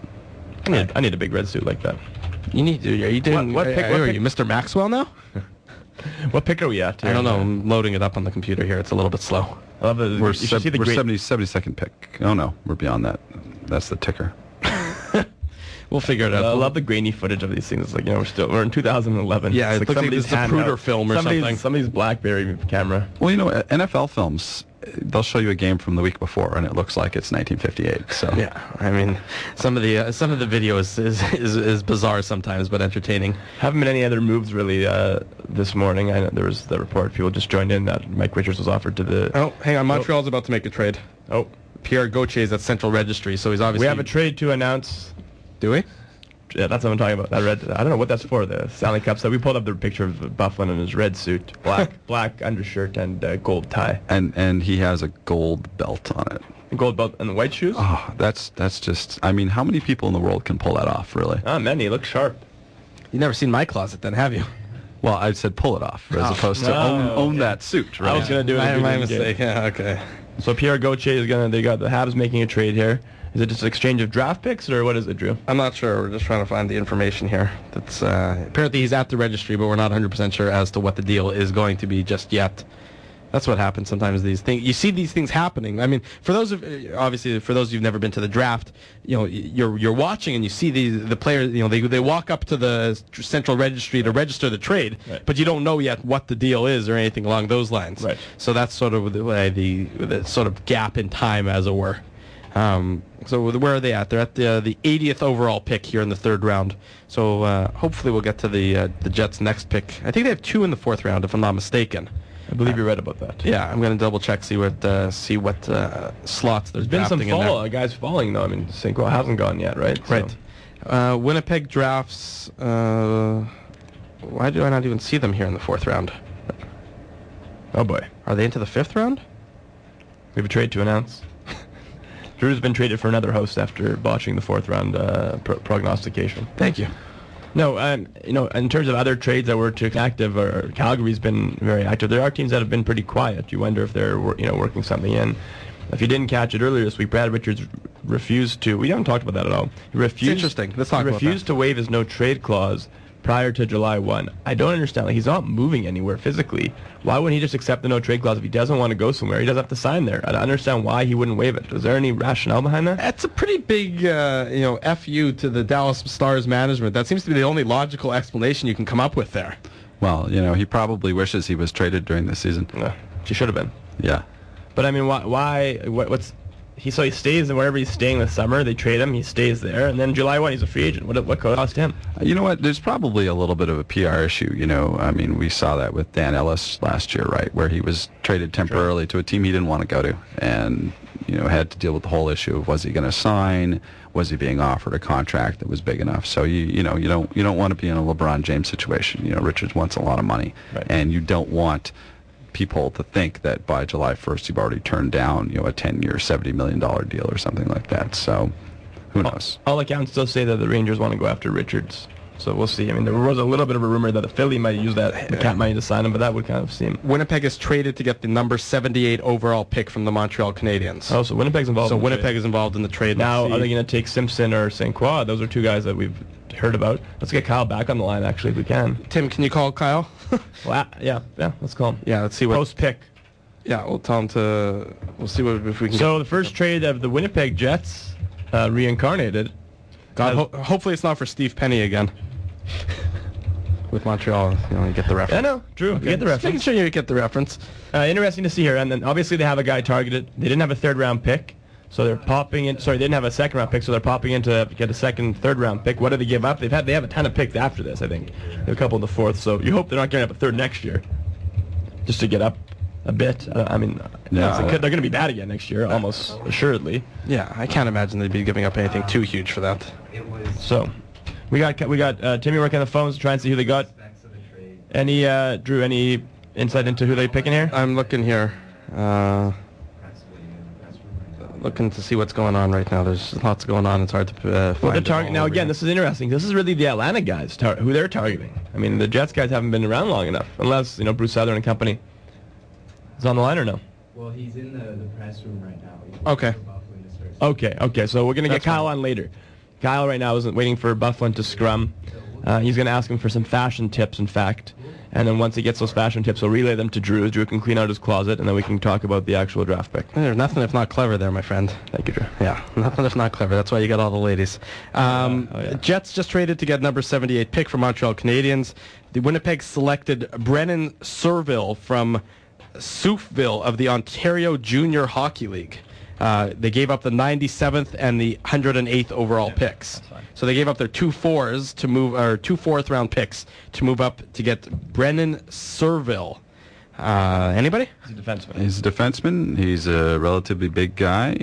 I need, I need a big red suit like that. You need to. Are you doing? What- what pick- are, what are pick- you Mister Maxwell now? What pick are we at? Here? I don't know. I'm loading it up on the computer here. It's a little bit slow. I love the. We're, you should seb- see the we're great. seventy, seventy-second pick. Oh, no. We're beyond that. That's the ticker. We'll figure it out. I love the grainy footage of these things. It's like, you know, we're still we're in two thousand eleven. Yeah, it's it looks like somebody's it's a hand Pruder out- film or somebody's, something. Somebody's BlackBerry camera. Well, you know, N F L films, they'll show you a game from the week before, and it looks like it's nineteen fifty-eight. So Yeah, I mean, some of the uh, some of the video is, is is is bizarre sometimes, but entertaining. Haven't been any other moves really uh, this morning. I know there was the report. People just joined in that Mike Richards was offered to the. Oh, hang on. Montreal's about to make a trade. Oh, Pierre Gauthier is at Central Registry, so he's obviously. we have a trade to announce. Do we? Yeah, that's what I'm talking about. I read. I don't know what that's for. The Stanley Cup. So we pulled up the picture of Byfuglien in his red suit, black black undershirt and uh, gold tie, and and he has a gold belt on it. gold belt and the white shoes. Oh, that's that's just. I mean, how many people in the world can pull that off, really? Ah, many. Look sharp. You've never seen my closet, then, have you? Well, I said pull it off, as Oh. opposed to No. own, own that suit. Right? I was gonna do it. My, if we my didn't get mistake. it. Yeah. Okay. So Pierre Gauthier is gonna. They got the Habs making a trade here. Is it just an exchange of draft picks, or what is it, Drew? I'm not sure. We're just trying to find the information here. That's uh, apparently he's at the registry, but we're not one hundred percent sure as to what the deal is going to be just yet. That's what happens sometimes. These things, you see these things happening. I mean, for those of obviously for those who've never been to the draft, you know, you're you're watching and you see the the players. You know, they they walk up to the central registry to register the trade, Right. but you don't know yet what the deal is or anything along those lines. Right. So that's sort of the way the, the sort of gap in time, as it were. Um, so where are they at? They're at the uh, the eightieth overall pick here in the third round. So uh, hopefully we'll get to the uh, the Jets' next pick. I think they have two in the fourth round, if I'm not mistaken. I believe you read about that. Yeah, I'm going to double check, see what uh, see what uh, slots there's There's been some drafting in fall. there. Uh, guys falling though. I mean, Saint Croix hasn't gone yet, right? So- Right. Uh, Winnipeg drafts. Uh, why do I not even see them here in the fourth round? Oh boy. Are they into the fifth round? We have a trade to announce. Drew's been traded for another host after botching the fourth round uh, pro- prognostication. Thank you. No, um, you know, in terms of other trades that were too active, or Calgary's been very active. There are teams that have been pretty quiet. You wonder if they're, wor- you know, working something in. If you didn't catch it earlier this week, Brad Richards refused to. We haven't talked about that at all. He refused. interesting. Let's talk he about refused that. to waive his no trade clause prior to July first. I don't understand. Like, he's not moving anywhere physically. Why wouldn't he just accept the no trade clause if he doesn't want to go somewhere? He doesn't have to sign there. I don't understand why he wouldn't waive it. Is there any rationale behind that? That's a pretty big, uh, you know, F you to the Dallas Stars management. That seems to be the only logical explanation you can come up with there. Well, you know, he probably wishes he was traded during the season. No, she should have been. Yeah. But I mean, why? Why? What, what's he so he stays and wherever he's staying this summer, they trade him. He stays there, and then July first, he's a free agent. What what cost him? You know what? There's probably a little bit of a P R issue. You know, I mean, we saw that with Dan Ellis last year, right, where he was traded temporarily to a team he didn't want to go to, and you know had to deal with the whole issue of was he going to sign, was he being offered a contract that was big enough. So you you know you don't you don't want to be in a LeBron James situation. You know, Richards wants a lot of money, right. and you don't want people to think that by July first you've already turned down, you know, a ten-year, seventy million dollars deal or something like that. So, who knows? All accounts still say that the Rangers want to go after Richards. So we'll see. I mean, there was a little bit of a rumor that the Philly might use that the cap money to sign him, but that would kind of seem... Winnipeg is traded to get the number seventy-eight overall pick from the Montreal Canadiens. Oh, so Winnipeg's involved So in the Winnipeg trade. is involved in the trade. Now, Let's are see. they going to take Simpson or Saint Croix? Those are two guys that we've heard about. Let's get Kyle back on the line, actually, if we can. Tim, can you call Kyle? Well, yeah, yeah, let's call him. Yeah, let's see what... Post-pick. Yeah, we'll tell him to... We'll see what if we can... So get, the first trade of the Winnipeg Jets uh, reincarnated. God, has- ho- hopefully it's not for Steve Penny again. With Montreal, you know, you get the reference. I know, Drew, Okay. you get the Just making reference. sure you get the reference. Uh, interesting to see here, and then obviously they have a guy targeted. They didn't have a third round pick, so they're popping in. Sorry, they didn't have a second round pick, so they're popping in to get a second, third round pick. What do they give up? They've had they have a ton of picks after this, I think. They have a couple in the fourth, so you hope they're not giving up a third next year, just to get up a bit. Uh, I mean, Yeah. it's- they're going to be bad again next year, almost assuredly. Yeah, I can't imagine they'd be giving up anything too huge for that. So, we got we got uh, Timmy working on the phones to try and see who they got. Any uh, Drew? Any insight into who they're picking here? I'm looking here. Uh, looking to see what's going on right now. There's lots going on. It's hard to uh, find Well, the it target all now over again. here. This is interesting. This is really the Atlanta guys tar- who they're targeting. I mean, the Jets guys haven't been around long enough, unless you know Bruce Southern and company is on the line or no. Well, he's in the, the press room right now. He's Okay. waiting for Buffalo to start. Okay, okay. So we're gonna That's get Kyle fine. on later. Kyle right now isn't waiting for Bufflin to scrum. Uh, he's gonna ask him for some fashion tips, in fact. And then once he gets those fashion tips, he'll relay them to Drew. Drew can clean out his closet, and then we can talk about the actual draft pick. There's nothing if not clever there, my friend. Thank you, Drew. Yeah, nothing if not clever. That's why you got all the ladies. Um, Oh, yeah. Jets just traded to get number seventy-eight pick from Montreal Canadiens. The Winnipeg selected Brennan Surville from Soufville of the Ontario Junior Hockey League. Uh, they gave up the ninety-seventh and the one hundred eighth overall picks. So they gave up their two fours to move, or two fourth round picks to move up to get Brennan Surville. Uh, anybody? He's a defenseman. He's a defenseman. He's a relatively big guy.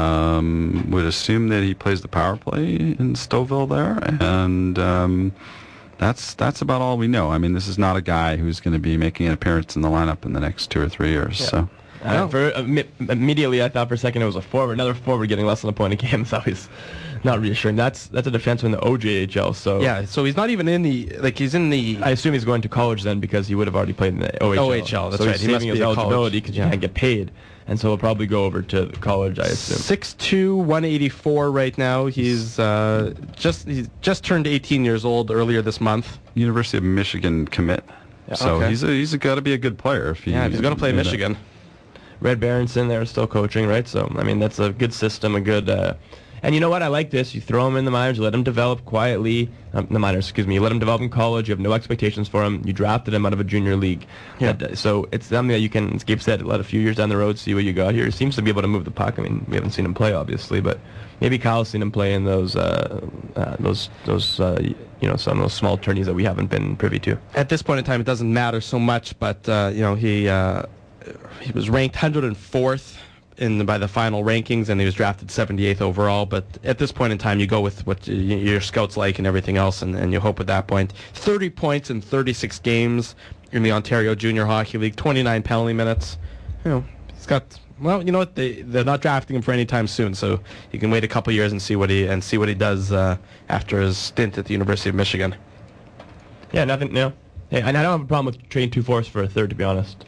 Um, would assume that he plays the power play in Stouffville there, and um, that's that's about all we know. I mean, this is not a guy who's going to be making an appearance in the lineup in the next two or three years. So. Uh, for, uh, mi- immediately, I thought for a second it was a forward. Another forward getting less than a point a game is always not reassuring. That's that's a defenseman in the O J H L. So Yeah, so he's not even in the, like, he's in the... I assume he's going to college then because he would have already played in the O H L. O H L, that's so right. He's He must saving be his a college. eligibility because Yeah. you can't get paid, and so he'll probably go over to college, I assume. six two, one eighty-four right now. He's uh, just he's just turned eighteen years old earlier this month. University of Michigan commit. So Okay. he's a, he's got to be a good player if he. Yeah, if he's going to play you know, Michigan. Red Berenson there still coaching, right? So, I mean, that's a good system, a good... Uh, and you know what? I like this. You throw him in the minors, you let him develop quietly. Um, the minors, excuse me. You let him develop in college. You have no expectations for him. You drafted him out of a junior league. Yeah. That- so it's something that you can, as Gabe said, let a few years down the road, see what you got here. He seems to be able to move the puck. I mean, we haven't seen him play, obviously, but maybe Kyle's seen him play in those, uh, uh, those, those, uh, you know, some of those small tourneys that we haven't been privy to. At this point in time, it doesn't matter so much, but uh, you know he uh, he was ranked one hundred fourth in the, by the final rankings, and he was drafted seventy-eighth overall. But at this point in time, you go with what y- your scouts like and everything else, and, and you hope at that point. thirty points in thirty-six games in the Ontario Junior Hockey League, twenty-nine penalty minutes. You know, he's got. Well, you know what? They they're not drafting him for any time soon, so you can wait a couple years and see what he and see what he does uh, after his stint at the University of Michigan. Yeah, nothing, no. Hey, and I don't have a problem with trading two fourths for a third, to be honest.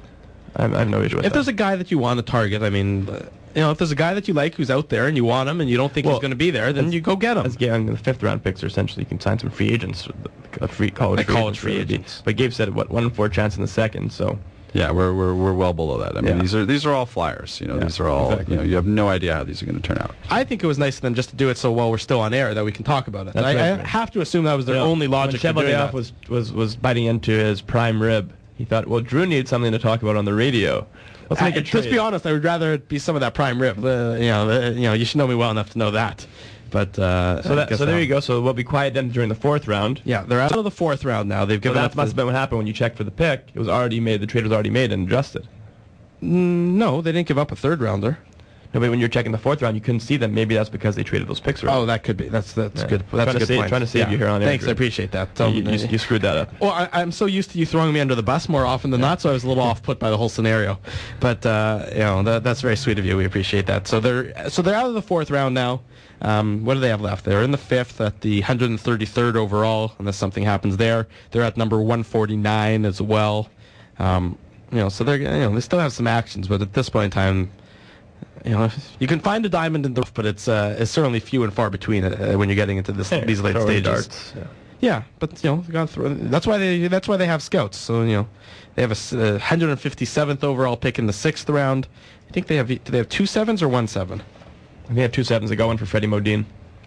I have, I have no issue with If that. there's a guy that you want to target, I mean, uh, you know, if there's a guy that you like who's out there and you want him and you don't think Well, he's going to be there, then you go get him. As Gabe, I mean, the fifth round picks are essentially you can sign some free agents, uh, free college, Like free, college agents, free really. agents. But Gabe said what one in four chance in the second, so Yeah, we're we're we're well below that. I mean, Yeah. these are these are all flyers. You know, Yeah, these are all. exactly. You know, you have no idea how these are going to turn out. I think it was nice of them just to do it so while we're still on air that we can talk about it. That's I, right, I right. have to assume that was their Yeah. only logic When for doing Cheveldayoff that. was was was biting into his prime rib. He thought, well, Drew needs something to talk about on the radio. Let's make I, a trade. Let's be honest. I would rather it be some of that prime rib. Uh, you know, uh, you know, you should know me well enough to know that. But uh, So, I that, guess so there that- you go. So we'll be quiet then during the fourth round. Yeah, they're out of the fourth round now. They've So given that up. must the- have been what happened when you checked for the pick. It was already made. The trade was already made and adjusted. No, they didn't give up a third rounder. No, but when you're checking the fourth round, you couldn't see them. Maybe that's because they traded those picks around. Oh, that could be. That's that's Yeah. good. That's Trying a to good save- point. trying to save you here on air, Thanks, I Drew. appreciate that. you, Um, you, you screwed that up. Well, I, I'm so used to you throwing me under the bus more often than not, so I was a little off put by the whole scenario. But uh, you know, that, that's very sweet of you. We appreciate that. So they're so they're out of the fourth round now. Um, what do they have left? They're in the fifth at the one hundred thirty-third overall, unless something happens there. They're at number one forty-nine as well. Um, you know, so they're you know they still have some actions, but at this point in time, you know, you can find a diamond in the rough, but it's uh, it's certainly few and far between uh, when you're getting into this these late Throwing stages. darts. Yeah. Yeah, but you know, they got through, that's why they that's why they have scouts. So you know, they have a s- uh, one hundred fifty-seventh overall pick in the sixth round. I think they have do they have two sevens or one seven? I think they have two sevens. They got one for Freddie Modine.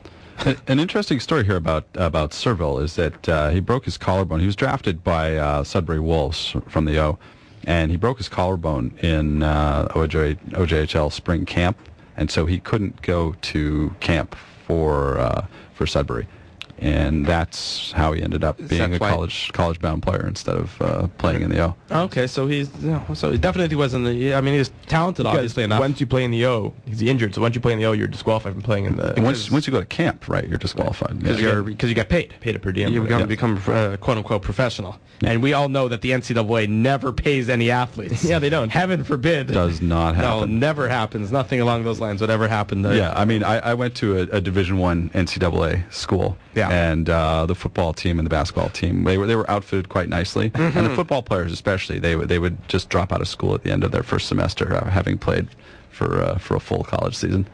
A- An interesting story here about about Serville is that uh, he broke his collarbone. He was drafted by uh, Sudbury Wolves from the O, and he broke his collarbone in uh, O J, O J H L spring camp, and so he couldn't go to camp for uh, for Sudbury, and that's how he ended up being That's a why- college college bound player instead of uh, playing in the O. Okay, so he's you know, so he definitely wasn't the. I mean, he's talented, obviously enough. Once you play in the O, he's injured. So once you play in the O, you're disqualified from playing in the. And once once you go to camp, right, you're disqualified. because Yeah. you're because you get paid. paid a per diem. You right? become, Yeah. become uh, quote unquote professional, and we all know that the N C double A never pays any athletes. Yeah, they don't. Heaven forbid. Does not No, happen. never happens. Nothing along those lines would ever happen. Uh, Yeah, I mean, I, I went to a, a Division One N C double A school, Yeah. and uh, the football team and the basketball team they were they were outfitted quite nicely, Mm-hmm. and the football players especially they would they would just drop out of school at the end of their first semester, uh, having played for uh, for a full college season.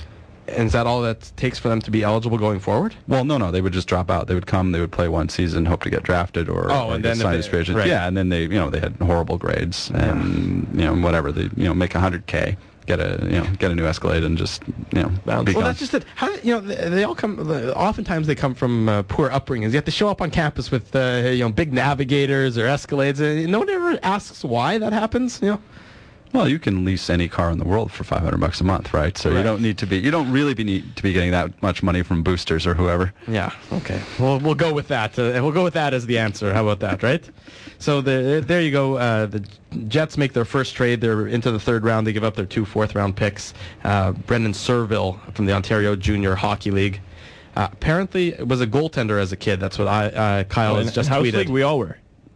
And is that all that takes for them to be eligible going forward? Well, no, no, they would just drop out. They would come, they would play one season, hope to get drafted or, Oh, or and get then if signed they- as free agent. right. Yeah, and then they, you know, they had horrible grades and you know whatever they, you know, make a hundred k, get a, you know, get a new Escalade and just, you know, Bounce. be Well, gone. that's just it. How you know they, they all come? the- Oftentimes they come from uh, poor upbringings. You have to show up on campus with uh, you know big Navigators or Escalades. Uh, no one ever asks why that happens. You know. Well, you can lease any car in the world for five hundred bucks a month, right? So you Right. don't need to be, you don't really be need to be getting that much money from boosters or whoever. Yeah. Okay. We'll we'll go with that. Uh, we'll go with that as the answer. How about that, right? So the there you go. Uh, the Jets make their first trade. They're into the third round. They give up their two fourth round picks. Uh, Brendan Serville from the Ontario Junior Hockey League. Uh, apparently, was a goaltender as a kid. That's what I uh, Kyle Well, has in just House tweeted. League, we all were.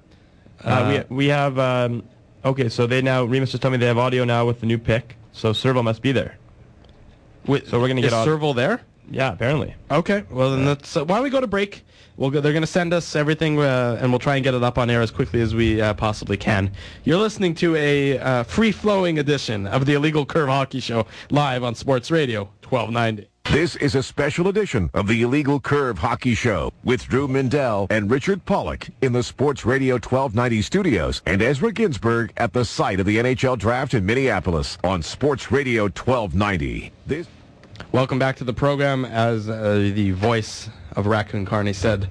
Uh, Uh, we we have. Um, okay, so they now Remus just told me they have audio now with the new pick. So Servo must be there. Wait, so we're gonna is get off- Serville there? Yeah, apparently. Okay, well then that's uh, why don't we go to break. We'll go, they're going to send us everything, uh, and we'll try and get it up on air as quickly as we uh, possibly can. You're listening to a uh, free-flowing edition of the Illegal Curve Hockey Show live on Sports Radio twelve ninety. This is a special edition of the Illegal Curve Hockey Show with Drew Mindell and Richard Pollock in the Sports Radio twelve ninety studios and Ezra Ginsburg at the site of the N H L Draft in Minneapolis on Sports Radio twelve ninety. This Welcome back to the program. As uh, the voice of Raccoon Carney said,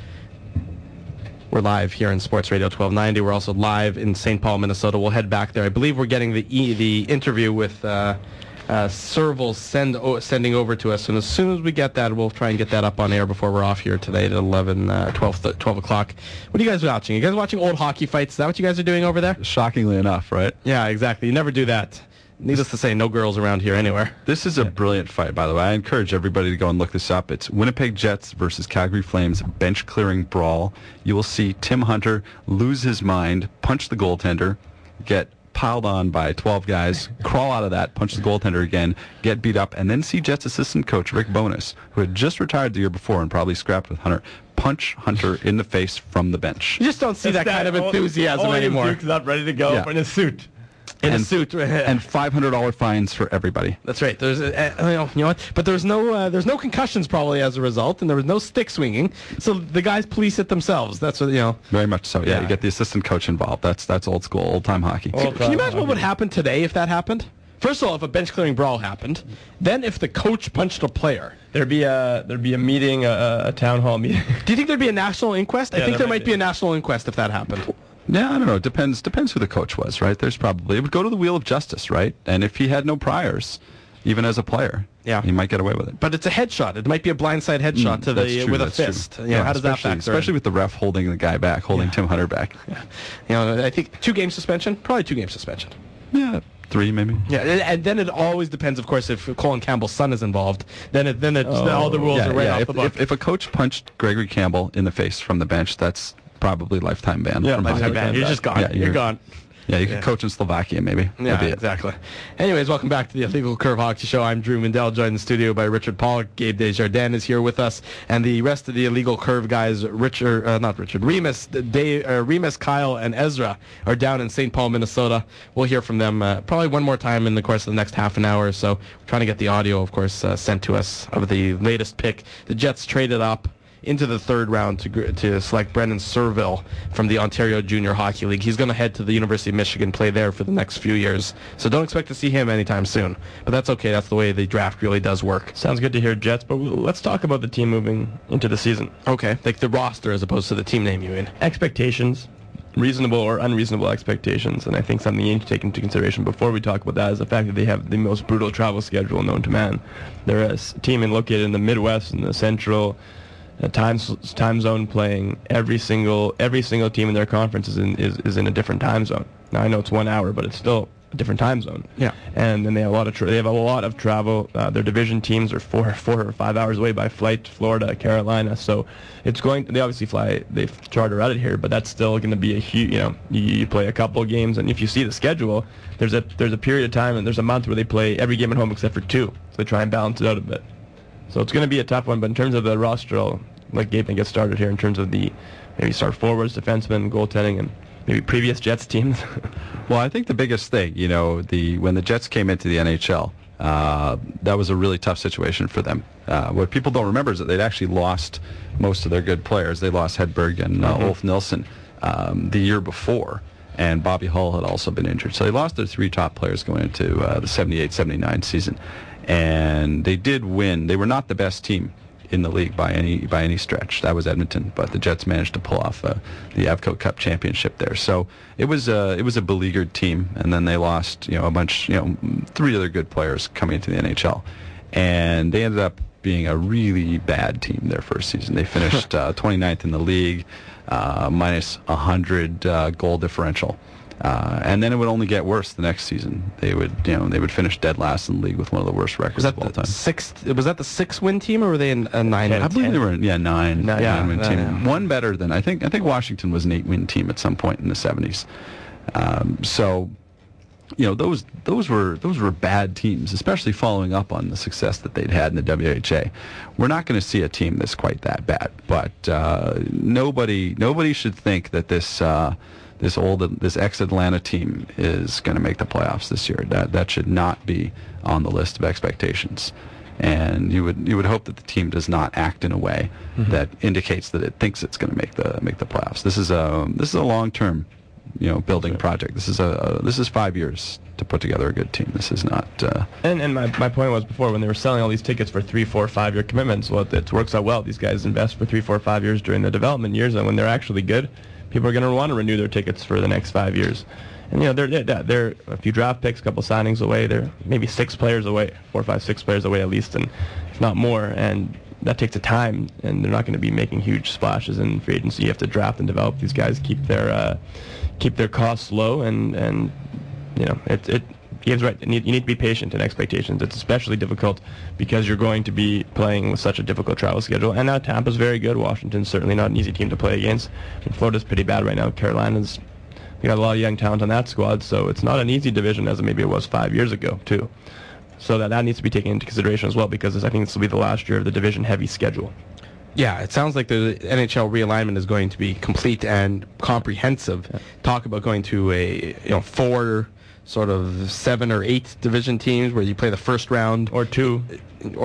we're live here in Sports Radio twelve ninety. We're also live in Saint Paul, Minnesota. We'll head back there. I believe we're getting the e- the interview with uh, uh, Serville send o- sending over to us. And as soon as we get that, we'll try and get that up on air before we're off here today at eleven, uh, twelve, th- twelve o'clock. What are you guys watching? You guys watching old hockey fights? Is that what you guys are doing over there? Shockingly enough, right? Yeah, exactly. You never do that. Needless to say, no girls around here anywhere. This is a brilliant fight, by the way. I encourage everybody to go and look this up. It's Winnipeg Jets versus Calgary Flames bench clearing brawl. You will see Tim Hunter lose his mind, punch the goaltender, get piled on by twelve guys, crawl out of that, punch the goaltender again, get beat up, and then see Jets assistant coach Rick Bowness, who had just retired the year before and probably scrapped with Hunter, punch Hunter in the face from the bench. You just don't see that, kind of enthusiasm anymore. Duke's not ready to go Yeah. in a suit. In and, a suit. and five hundred dollars fines for everybody. That's right. There's, uh, you know, you know what? But there's no, uh, there's no concussions probably as a result, and there was no stick swinging. So the guys police it themselves. That's what you know. Very much so, yeah. Yeah. You get the assistant coach involved. That's that's old school, old time hockey. Old Can you imagine what would happen today if that happened? First of all, if a bench clearing brawl happened, then if the coach punched a player, There'd be a there'd be a meeting, a, a town hall meeting. do you think there'd be a national inquest? I Yeah, think there there might might be. be a national inquest if that happened. Yeah, I don't know. It depends depends who the coach was, right? There's probably it would go to the wheel of justice, right? And if he had no priors, even as a player, Yeah. he might get away with it. But it's a headshot. It might be a blindside headshot Mm, to that's the true, with a that's true. fist. You know, how does that especially- factor Especially in? with the ref holding the guy back, holding Tim Hunter back. You know, I think two game suspension, probably two game suspension. Yeah, three maybe. Yeah, and and then it always depends, of course, if Colin Campbell's son is involved. Then it, then it's, all the rules yeah, are right yeah. off If, the book. if, if a coach punched Gregory Campbell in the face from the bench, that's probably lifetime ban. Yeah, from lifetime hockey. Man, you're just gone. Yeah, you're, you're- gone. Yeah, you could Yeah. coach in Slovakia maybe. Yeah, That'd be it. exactly. Anyways, welcome back to the Illegal Curve Hockey Show. I'm Drew Mindell, joined in the studio by Richard Pollock. Gabe Desjardins is here with us, and the rest of the Illegal Curve guys, Richard, uh, not Richard, Remus, Dave, uh, Remus, Kyle, and Ezra are down in Saint Paul, Minnesota. We'll hear from them uh, probably one more time in the course of the next half an hour or so. We're trying to get the audio, of course, uh, sent to us of the latest pick. The Jets traded up into the third round to gr- to select Brendan Surville from the Ontario Junior Hockey League. He's going to head to the University of Michigan, play there for the next few years. So don't expect to see him anytime soon. But that's okay. That's the way the draft really does work. Sounds good to hear, Jets, but w- let's talk about the team moving into the season. Okay. Like the roster as opposed to the team name you mean. Expectations, reasonable or unreasonable expectations, and I think something you need to take into consideration before we talk about that is the fact that they have the most brutal travel schedule known to man. They're a s- team in, located in the Midwest and the Central uh, time s- time zone, playing every single every single team in their conference is in is, is in a different time zone. Now I know it's one hour, but it's still a different time zone. Yeah. And then they have a lot of tra- they have a lot of travel. Uh, their division teams are four four or five hours away by flight to Florida, Carolina. So it's going. They obviously fly. They charter out of here, but that's still going to be a huge. You know, you, you play a couple games, and if you see the schedule, there's a there's a period of time and there's a month where they play every game at home except for two. So they try and balance it out a bit. So it's going to be a tough one. But in terms of the roster, I'll let Gabe get started here in terms of the maybe start forwards, defensemen, goaltending, and maybe previous Jets teams. Well, I think the biggest thing, you know, the when the Jets came into the N H L, uh, that was a really tough situation for them. Uh, what people don't remember is that they'd actually lost most of their good players. They lost Hedberg and uh, Mhm. Ulf Nilsson um, the year before, and Bobby Hull had also been injured. So they lost their three top players going into uh, the seventy-eight seventy-nine season. And they did win. They were not the best team in the league by any by any stretch. That was Edmonton, but the Jets managed to pull off uh, the Avco Cup championship there. So it was a it was a beleaguered team, and then they lost you know a bunch you know three other good players coming into the N H L, and they ended up being a really bad team their first season. They finished uh, twenty-ninth in the league, uh, minus one hundred uh, goal differential. Uh, and then it would only get worse the next season. They would, you know, they would finish dead last in the league with one of the worst records Was that of all the time. sixth? Was that the six win team, or were they in a nine? I believe they were, yeah, nine, Nine, nine win yeah, team. yeah. One better than I think. I think Washington was an eight win team at some point in the seventies. Um, so, you know, those those were those were bad teams, especially following up on the success that they'd had in the W H A. We're not going to see a team that's quite that bad, but uh, nobody nobody should think that this. Uh, This old, this ex-Atlanta team is going to make the playoffs this year. That that should not be on the list of expectations, and you would you would hope that the team does not act in a way Mm-hmm. that indicates that it thinks it's going to make the make the playoffs. This is a this is a long-term, you know, building project. This is a, a this is five years to put together a good team. This is not. Uh, And and my, my point was before, when they were selling all these tickets for three, four, five year commitments, well, it works out well. These guys invest for three, four, five years during the development years, and when they're actually good, people are going to want to renew their tickets for the next five years. And you know, they're they're, they're a few draft picks, a couple signings away. They're maybe six players away, four, five, six players away at least, and if not more. And that takes a time, and they're not going to be making huge splashes in free agency. You have to draft and develop these guys, keep their uh, keep their costs low, and and you know, it it. Gabe's right. You need, you need to be patient in expectations. It's especially difficult because you're going to be playing with such a difficult travel schedule. And now Tampa's very good. Washington's certainly not an easy team to play against. And Florida's pretty bad right now. Carolina's, we got a lot of young talent on that squad, so it's not an easy division as maybe it was five years ago too. So that that needs to be taken into consideration as well, because I think this will be the last year of the division-heavy schedule. Yeah, it sounds like the N H L realignment is going to be complete and comprehensive. Yeah. Talk about going to a you know four. Sort of seven or eight division teams where you play the first round Or two. or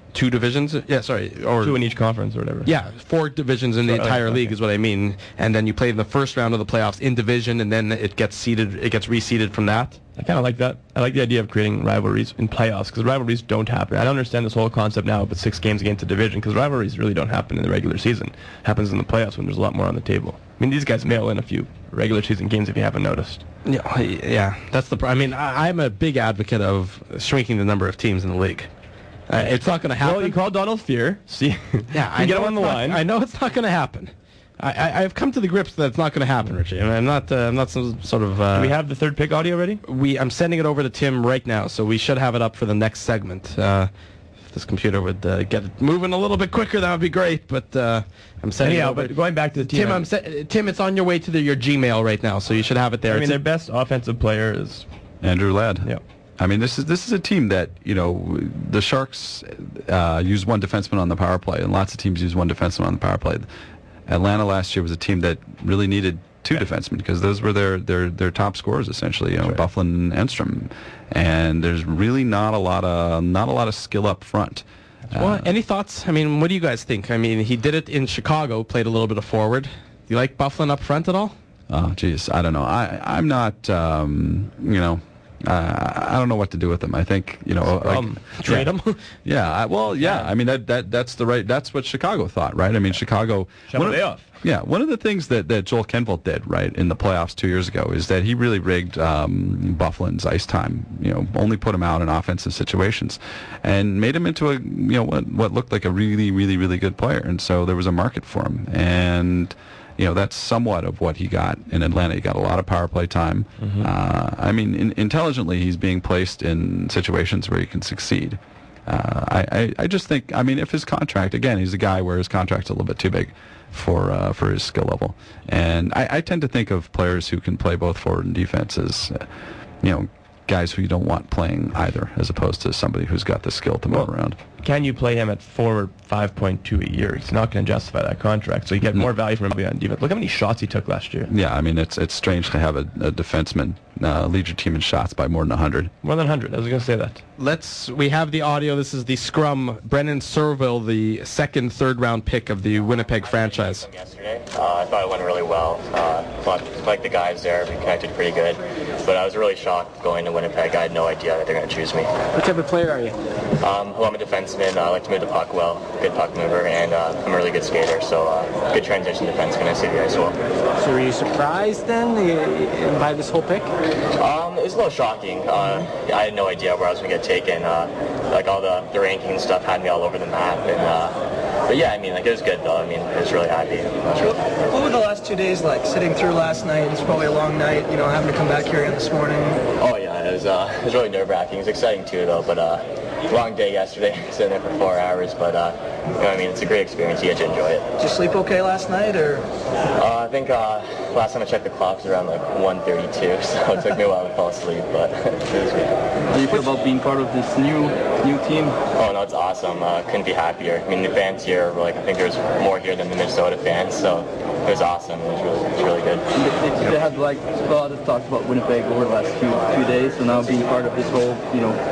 two divisions. Yeah, sorry, or Two in each conference or whatever. yeah, four divisions in the Sorry, entire okay. league is what I mean. And then you play in the first round of the playoffs in division, and then it gets seeded. It gets reseeded from that. I kind of like that. I like the idea of creating rivalries in playoffs because rivalries don't happen. I don't understand this whole concept now of six games against a division because rivalries really don't happen in the regular season. It happens in the playoffs when there's a lot more on the table. I mean, these guys mail in a few regular season games if you haven't noticed. Yeah, yeah, that's the. Pr- I mean, I, I'm a big advocate of shrinking the number of teams in the league. Uh, it's not going to happen. Well, you call Donald Fear. See, yeah, you I get know him on the it's not- line. I know it's not going to happen. I, I, I've come to the grips that it's not going to happen, Richie. I mean, I'm not. Uh, I'm not some sort of. Uh, Do we have the third pick audio ready? We. I'm sending it over to Tim right now, so we should have it up for the next segment. Uh, if this computer would uh, get it moving a little bit quicker, that would be great. But uh, I'm sending Anyhow, it over. but going back to the team, Tim, I'm se- Tim, it's on your way to the, your Gmail right now, so you should have it there. I mean, It's- their best offensive player is. Andrew Ladd. Yeah. I mean, this is this is a team that, you know, the Sharks uh, use one defenseman on the power play, and lots of teams use one defenseman on the power play. Atlanta last year was a team that really needed two defensemen because those were their, their, their top scorers essentially, you know, Right. Bufflin and Enstrom, and there's really not a lot of not a lot of skill up front. Well, Uh, any thoughts? I mean, what do you guys think? I mean, he did it in Chicago, played a little bit of forward. Do you like Bufflin up front at all? Oh, geez, I don't know. I I'm not, um, you know. Uh, I don't know what to do with him. I think, you know, like, Um, trade yeah. him? Yeah, I, well, yeah. I mean, that, that that's the right. That's what Chicago thought, right? I mean, Chicago. Shovel one of- day off. Yeah, one of the things that, that Joel Kenville did, right, in the playoffs two years ago is that he really rigged um, Bufflin's ice time. You know, only put him out in offensive situations, and made him into a you know what what looked like a really really really good player. And so there was a market for him, and you know, that's somewhat of what he got in Atlanta. He got a lot of power play time. Mm-hmm. Uh, I mean, in, intelligently, he's being placed in situations where he can succeed. Uh, I, I, I just think, I mean, if his contract, again, he's a guy where his contract's a little bit too big for uh, for his skill level. And I, I tend to think of players who can play both forward and defense as, uh, you know, guys who you don't want playing either, as opposed to somebody who's got the skill to move Well, around. Can you play him at forward five point two a year? He's not going to justify that contract, so you get No. more value from him on defense. Look how many shots he took last year. Yeah, I mean, it's it's strange to have a, a defenseman uh, lead your team in shots by more than one hundred. More than one hundred. I was going to say that. Let's. We have the audio. This is the scrum. Brennan Serville, the second, third round pick of the Winnipeg franchise. Yesterday, uh, I thought it went really well. Uh, thought, like the guys there, we connected pretty good. But I was really shocked going to Winnipeg. I had no idea that they're going to choose me. What type of player are you? Um, well, I'm a defenseman. I like to move the puck well, good puck mover, and uh, I'm a really good skater. So uh, good transition defenseman. I see the ice well. So were you surprised then uh, by this whole pick? Um, it was a little shocking. Uh, I had no idea where I was going to get taken. Uh, like all the, the ranking stuff had me all over the map. And uh, but yeah, I mean, like it was good though. I mean, I was really happy. I was really happy. What were the last two days like? Sitting through last night, it's probably a long night, you know, having to come back here again this morning. Oh yeah, it was uh, it was really nerve-wracking. It was exciting too though, but uh, long day yesterday, sitting there for four hours. But uh, you know, I mean, it's a great experience. You get to enjoy it. Did you sleep okay last night, or? Uh, I think uh, last time I checked the clock was around like one thirty-two, so it took me a while to fall asleep, but it was good. How do you feel about being part of this new new team? Oh no, it's awesome. Uh, couldn't be happier. I mean, the fans here were like, I think there was more here than the Minnesota fans, so it was awesome. It was really, it was really good. And they, they had like a lot of talk about Winnipeg over the last few few days, so now being part of this whole, you know.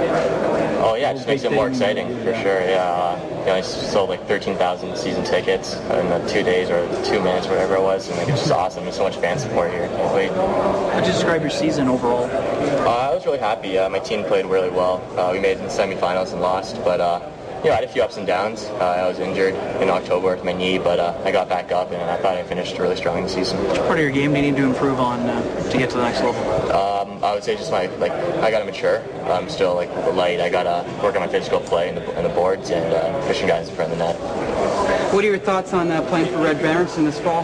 Oh yeah, it just makes it more exciting for sure. Yeah, uh, you know, I sold like thirteen thousand season tickets in the two days or two minutes, whatever it was, and like it's just awesome. There's so much fan support here. Can't wait. How would you describe your season overall? Uh, I was really happy. Uh, my team played really well. Uh, we made it in the semifinals and lost, but uh, you know, I had a few ups and downs. Uh, I was injured in October with my knee, but uh, I got back up, and I thought I finished really strong in the season. Which part of your game do you need to improve on uh, to get to the next level? Um, I would say just my like I gotta mature. I'm still like light. I gotta work on my physical play and the, and the boards and uh, pushing guys in front of the net. What are your thoughts on uh, playing for Red Berenson this fall?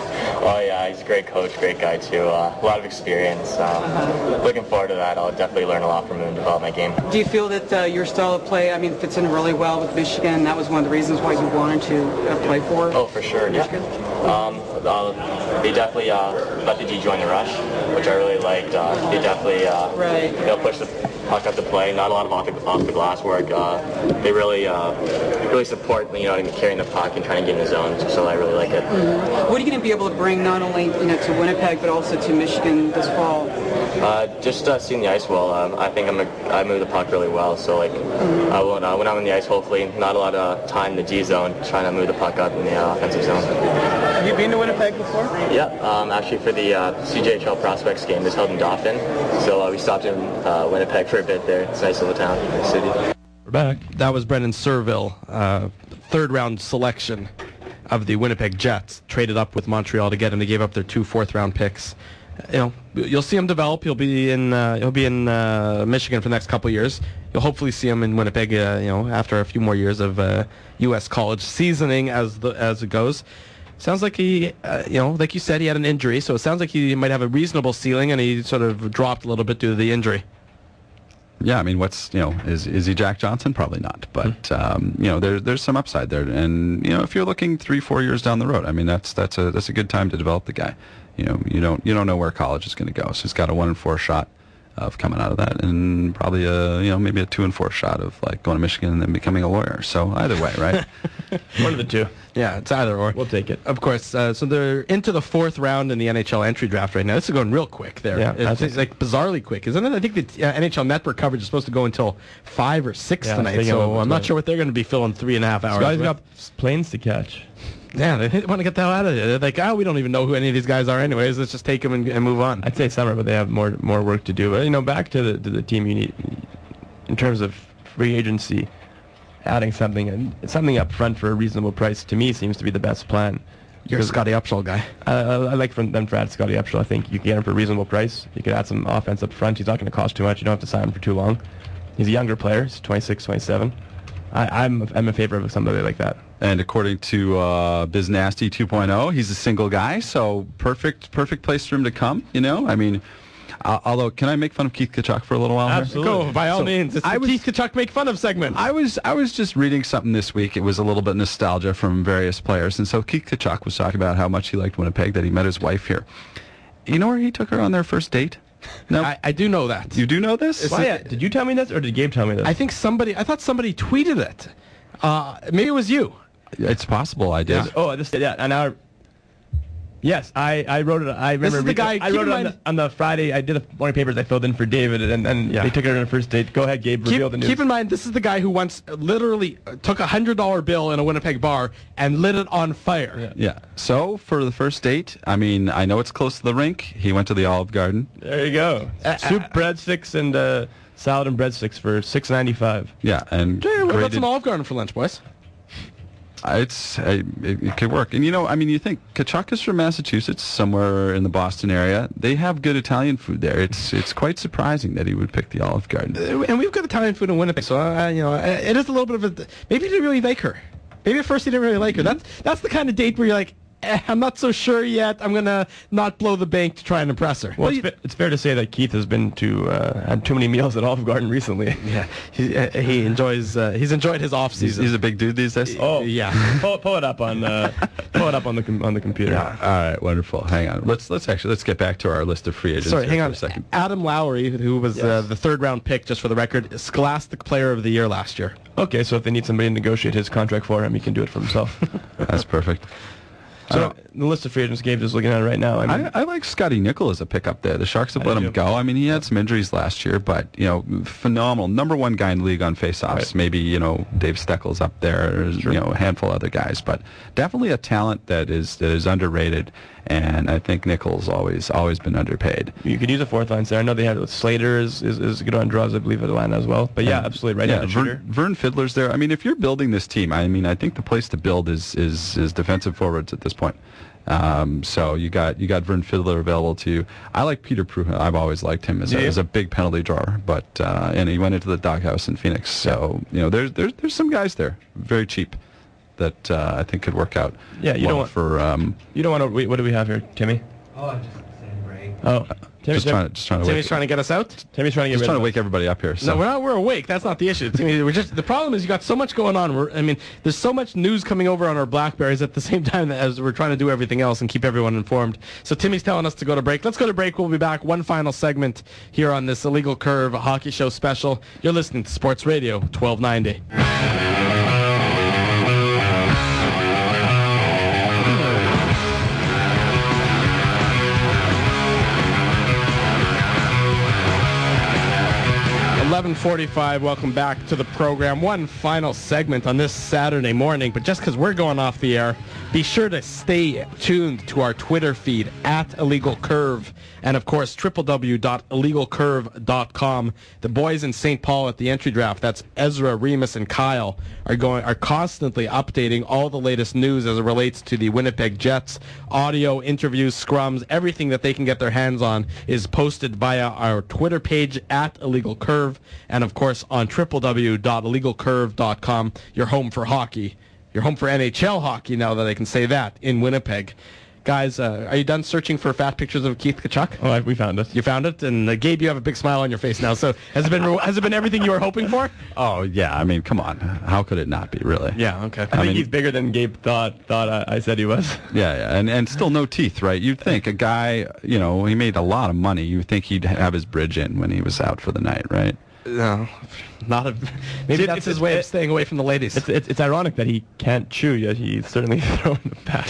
Oh yeah, he's a great coach, great guy too. Uh, a lot of experience. Um, uh-huh. Looking forward to that. I'll definitely learn a lot from him and develop my game. Do you feel that uh, your style of play, I mean, fits in really well with Michigan? That was one of the reasons why you wanted to uh, play for Oh, for sure, Michigan? yeah. Um, uh, they definitely uh, let the D join the rush, which I really liked. Uh, they definitely uh, Right. they'll push the puck up the play. Not a lot of off the, off the glass work. Uh, they really uh, really support, you know, carrying the puck and trying to get in the zone. So I really like it. Mm-hmm. What are you going to be able to bring not only, you know, to Winnipeg but also to Michigan this fall? Uh, just uh, seeing the ice well. Um, I think I'm a, I move the puck really well. So like, I will, uh, when I'm in the ice, hopefully not a lot of time in the G zone, trying to move the puck up in the uh, offensive zone. Have you been to Winnipeg before? Yeah, um, actually for the uh, C J H L Prospects game that's held in Dauphin. So uh, we stopped in uh, Winnipeg for a bit there. It's a nice little town, nice city. We're back. That was Brendan Surville, uh, third round selection of the Winnipeg Jets, traded up with Montreal to get him. They gave up their two fourth round picks. You know, you'll see him develop. He'll be in uh, he'll be in uh, Michigan for the next couple of years. You'll hopefully see him in Winnipeg. Uh, you know, after a few more years of uh, U S college seasoning as the as it goes. Sounds like he, uh, you know, like you said, he had an injury, so it sounds like he might have a reasonable ceiling, and he sort of dropped a little bit due to the injury. Yeah, I mean, what's, you know, is is he Jack Johnson? Probably not. But, um, you know, there, there's some upside there. And, you know, if you're looking three, four years down the road, I mean, that's that's a that's a good time to develop the guy. You know, you don't you don't know where college is going to go. So he's got a one in four shot of coming out of that, and probably a, you know, maybe a two and four shot of like going to Michigan and then becoming a lawyer. So either way, right? One of the two. Yeah, it's either or. We'll take it. Of course. Uh, so they're into the fourth round in the N H L entry draft right now. This is going real quick there. Yeah, it's, it's like bizarrely quick, isn't it? I think the uh, N H L Network coverage is supposed to go until five or six Yeah, tonight. So I'm not sure what they're going to be filling three and a half hours. These guys with. got planes to catch. Yeah, they want to get the hell out of there. They're like, oh, we don't even know who any of these guys are anyways. Let's just take them and, and move on. I'd say summer, but they have more more work to do. But, you know, back to the to the team you need in terms of free agency, adding something and something up front for a reasonable price to me seems to be the best plan. You're a Scotty Upshall guy. I, I, I like from them for add Scotty Upshall. I think you can get him for a reasonable price. You could add some offense up front. He's not going to cost too much. You don't have to sign him for too long. He's a younger player. He's twenty-six, twenty-seven. I, I'm I'm in favor of somebody like that. And according to uh, Biz Nasty two point oh, he's a single guy, so perfect perfect place for him to come. You know, I mean, uh, although can I make fun of Keith Tkachuk for a little while? Absolutely, here? go by all so means. It's I the was, Keith Tkachuk make fun of segment. I was I was just reading something this week. It was a little bit nostalgia from various players, and so Keith Tkachuk was talking about how much he liked Winnipeg, that he met his wife here. You know where he took her on their first date? No, I, I do know that. You do know this? Why, uh, did you tell me this, or did Gabe tell me this? I think somebody. I thought somebody tweeted it. Uh, maybe it was you. It's possible I did. Yeah. Oh, this yeah, an hour. Yes, I, I wrote it. I remember. This is the re- guy- I keep wrote in it on mind- the, on the Friday. I did the morning papers. I filled in for David, and then Yeah. they took her on a first date. Go ahead, Gabe. Reveal Keep, the news. keep in mind, this is the guy who once uh, literally uh, took a hundred dollar bill in a Winnipeg bar and lit it on fire. Yeah. Yeah. So for the first date, I mean, I know it's close to the rink. He went to the Olive Garden. There you go. Uh, Soup, uh, breadsticks, and uh, salad and breadsticks for six ninety five. Yeah, and Hey, what about graded- some Olive Garden for lunch, boys? Uh, It's uh, it, it could work, and you know, I mean, you think Tkachuk is from Massachusetts, somewhere in the Boston area. They have good Italian food there. It's it's quite surprising that he would pick the Olive Garden. Uh, And we've got Italian food in Winnipeg, so uh, you know, uh, it is a little bit of a. Maybe he didn't really like her. Maybe at first he didn't really like her. That's that's the kind of date where you're like, eh, I'm not so sure yet. I'm gonna not blow the bank to try and impress her. Well, it's, fa- it's fair to say that Keith has been to uh, had too many meals at Olive Garden recently. Yeah, he, uh, he enjoys. Uh, he's enjoyed his off He's, season. he's a big dude these days. Oh yeah. pull, pull it up on uh, pull it up on the com- on the computer. Yeah. All right. Wonderful. Hang on. Let's let's actually let's get back to our list of free agents. Sorry, here hang for on. a second. Adam Lowry, who was uh, Yes. the third round pick, just for the record, Scholastic Player of the Year last year. Okay, so if they need somebody to negotiate his contract for him, he can do it for himself. That's perfect. So the list of free agents Gabe is looking at it right now. I mean, I, I like Scotty Nickel as a pickup there. The Sharks have I let do him too. go. I mean, he had some injuries last year, but, you know, phenomenal. Number one guy in the league on faceoffs. Right. Maybe, you know, Dave Steckel's up there. There's, Sure. you know, a handful of other guys. But definitely a talent that is that is underrated. And I think Nickel's always always been underpaid. you could use a fourth line there. I know they have Slater is, is, is good on draws, I believe, at Atlanta as well. But yeah, And, absolutely right. Yeah, handed shooter. Vern, Vern Fiddler's there. I mean, if you're building this team, I mean, I think the place to build is is, is defensive forwards at this point. Um, so you got you got Vern Fiddler available to you. I like Peter Pruha. I've always liked him as a, Yeah. as a big penalty drawer, but uh, and he went into the doghouse in Phoenix. So you know, there's there's there's some guys there, very cheap, that uh, I think could work out. Yeah, you well don't want- for um, You don't want to. Wait, what do we have here, Timmy? Oh, I'm just saying break. Oh, Timmy, just trying to just trying to Timmy's wake, trying to get us out. Timmy's trying to get just rid trying of to wake us. everybody up here. So. No, we're not. We're awake. That's not the issue. Timmy, we're just. The problem is you got so much going on. We're, I mean, there's so much news coming over on our Blackberries at the same time as we're trying to do everything else and keep everyone informed. So Timmy's telling us to go to break. Let's go to break. We'll be back. One final segment here on this Illegal Curve Hockey Show special. You're listening to Sports Radio twelve ninety. eleven forty-five, welcome back to the program. One final segment on this Saturday morning, but just because we're going off the air, be sure to stay tuned to our Twitter feed, at Illegal Curve, and of course, w w w dot illegal curve dot com. The boys in Saint Paul at the entry draft, that's Ezra, Remus, and Kyle, are going are constantly updating all the latest news as it relates to the Winnipeg Jets. Audio, interviews, scrums, everything that they can get their hands on is posted via our Twitter page, at Illegal Curve, and of course on w w w dot illegal curve dot com, your home for hockey. You're home for N H L hockey, now that I can say that, in Winnipeg. Guys, uh, are you done searching for fat pictures of Keith Tkachuk? Oh, we found it. You found it? And uh, Gabe, you have a big smile on your face now. So has it been has it been everything you were hoping for? Oh, yeah. I mean, come on. How could it not be, really? Yeah, okay. I, I think mean, he's bigger than Gabe thought thought I, I said he was. Yeah, yeah. And, and still no teeth, right? You'd think a guy, you know, he made a lot of money. You'd think he'd have his bridge in when he was out for the night, right? No, not a. Maybe See, that's it's, his it's, way it, of staying away from the ladies. It's, it's it's ironic that he can't chew, yet he's certainly throwing the bat.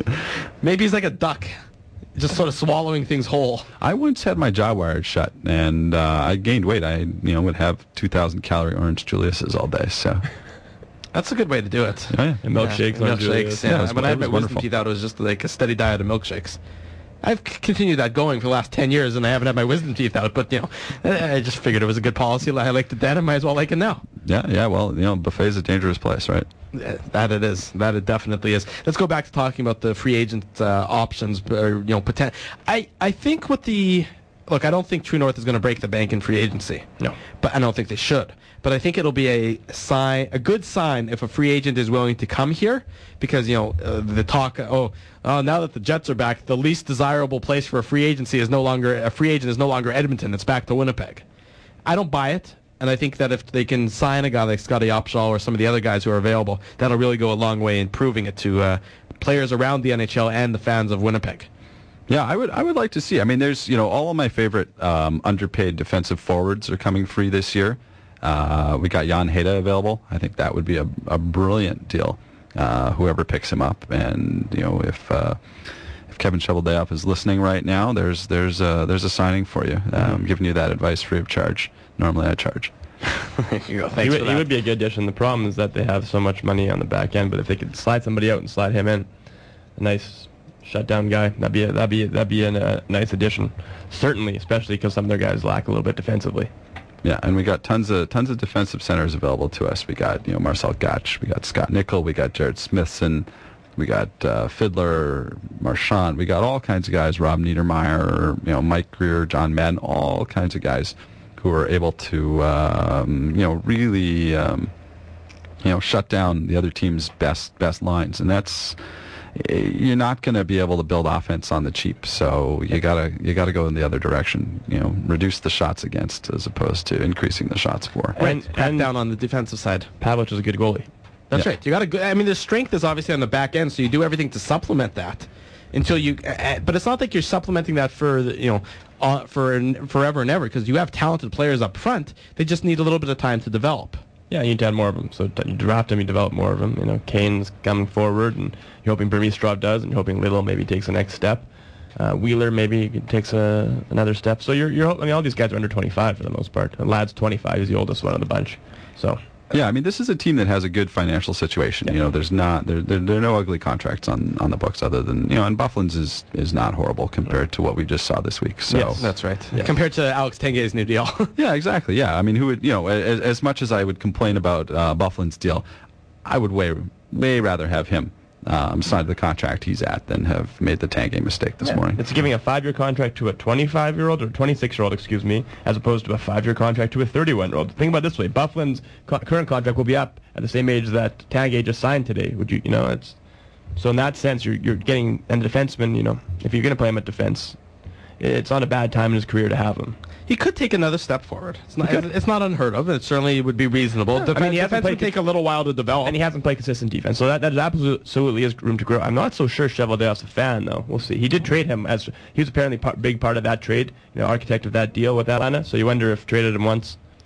Maybe he's like a duck, just sort of swallowing things whole. I once had my jaw wired shut, and uh, I gained weight. I, you know, would have two thousand calorie orange Julius's all day. So that's a good way to do it. Oh, yeah. And milkshakes, yeah, milkshakes. Yeah, yeah was, when I had my wisdom wonderful. teeth out, it was just like a steady diet of milkshakes. I've c- continued that going for the last ten years, and I haven't had my wisdom teeth out. But you know, I just figured it was a good policy. I liked it then, I might as well like it now. Yeah, yeah. Well, you know, buffet's a dangerous place, right? That it is. That it definitely is. Let's go back to talking about the free agent uh, options. Or, you know, poten- I I think with the look, I don't think True North is going to break the bank in free agency. No, but I don't think they should. But I think it'll be a sign, a good sign, if a free agent is willing to come here, because you know uh, the talk. Oh, oh, now that the Jets are back, the least desirable place for a free agency is no longer a free agent is no longer Edmonton. It's back to Winnipeg. I don't buy it, and I think that if they can sign a guy like Scotty Opsahl or some of the other guys who are available, that'll really go a long way in proving it to uh, players around the N H L and the fans of Winnipeg. Yeah, I would I would like to see. I mean, there's, you know, all of my favorite um, underpaid defensive forwards are coming free this year. Uh, we got Jan Heda available. I think that would be a, a brilliant deal. Uh, whoever picks him up, and you know, if uh, if Kevin Cheveldayoff is listening right now, there's there's a, there's a signing for you. Um, I'm giving you that advice free of charge. Normally I charge. There you go. Thanks he, for would, that. he would be a good addition. The problem is that they have so much money on the back end, but if they could slide somebody out and slide him in, a nice shutdown guy, that'd be a, that'd be that'd be a uh, nice addition. Certainly, especially because some of their guys lack a little bit defensively. Yeah, and we got tons of tons of defensive centers available to us. We got, you know, Marcel Gatch, we got Scott Nickel, we got Jared Smithson, we got uh, Fiddler, Marchand, we got all kinds of guys. Rob Niedermeyer, you know, Mike Greer, John Madden, all kinds of guys who are able to, um, you know, really, um, you know, shut down the other team's best best lines, and that's. You're not going to be able to build offense on the cheap, so you gotta you gotta go in the other direction. You know, reduce the shots against as opposed to increasing the shots for. And crack down on the defensive side. Pavlich is a good goalie. That's Yeah. right. You got to go. I mean, the strength is obviously on the back end, so you do everything to supplement that until you. Uh, but it's not like you're supplementing that for the, you know uh, for n- forever and ever, because you have talented players up front. They just need a little bit of time to develop. Yeah, you need to add more of them. So t- you draft them, you develop more of them. You know, Kane's coming forward, and you're hoping Burmistrov does, and you're hoping Little maybe takes the next step. Uh, Wheeler maybe takes a, another step. So you're, you're, I mean, all these guys are under twenty-five for the most part. And Lad's twenty-five. He's the oldest one of the bunch. So. Yeah, I mean, this is a team that has a good financial situation. Yeah. You know, there's not there, there there are no ugly contracts on, on the books other than, you know, and Bufflin's is is not horrible compared to what we just saw this week. So Yes, that's right. Yeah. Compared to Alex Tengay's new deal. yeah, exactly. Yeah, I mean, who would, you know, as, as much as I would complain about uh, Bufflin's deal, I would way way rather have him um, sign the contract he's at than have made the Tanguay mistake this Yeah. morning. It's giving a five-year contract to a twenty-five-year-old, or twenty-six-year-old, excuse me, as opposed to a five-year contract to a thirty-one-year-old. Think about it this way: Bufflin's co- current contract will be up at the same age that Tanguay just signed today. Would you, you know, it's so in that sense, you're you're getting and the defenseman. You know, if you're going to play him at defense, it's not a bad time in his career to have him. He could take another step forward. It's not, it's not unheard of. It certainly would be reasonable. Yeah, I mean, he hasn't defense played would take a little while to develop. And he hasn't played consistent defense, so that, that is absolutely, absolutely is room to grow. I'm not so sure Cheveldayoff's a fan, though. We'll see. He did trade him as he was apparently a part, big part of that trade, you know, architect of that deal with Atlanta. So you wonder if traded him once.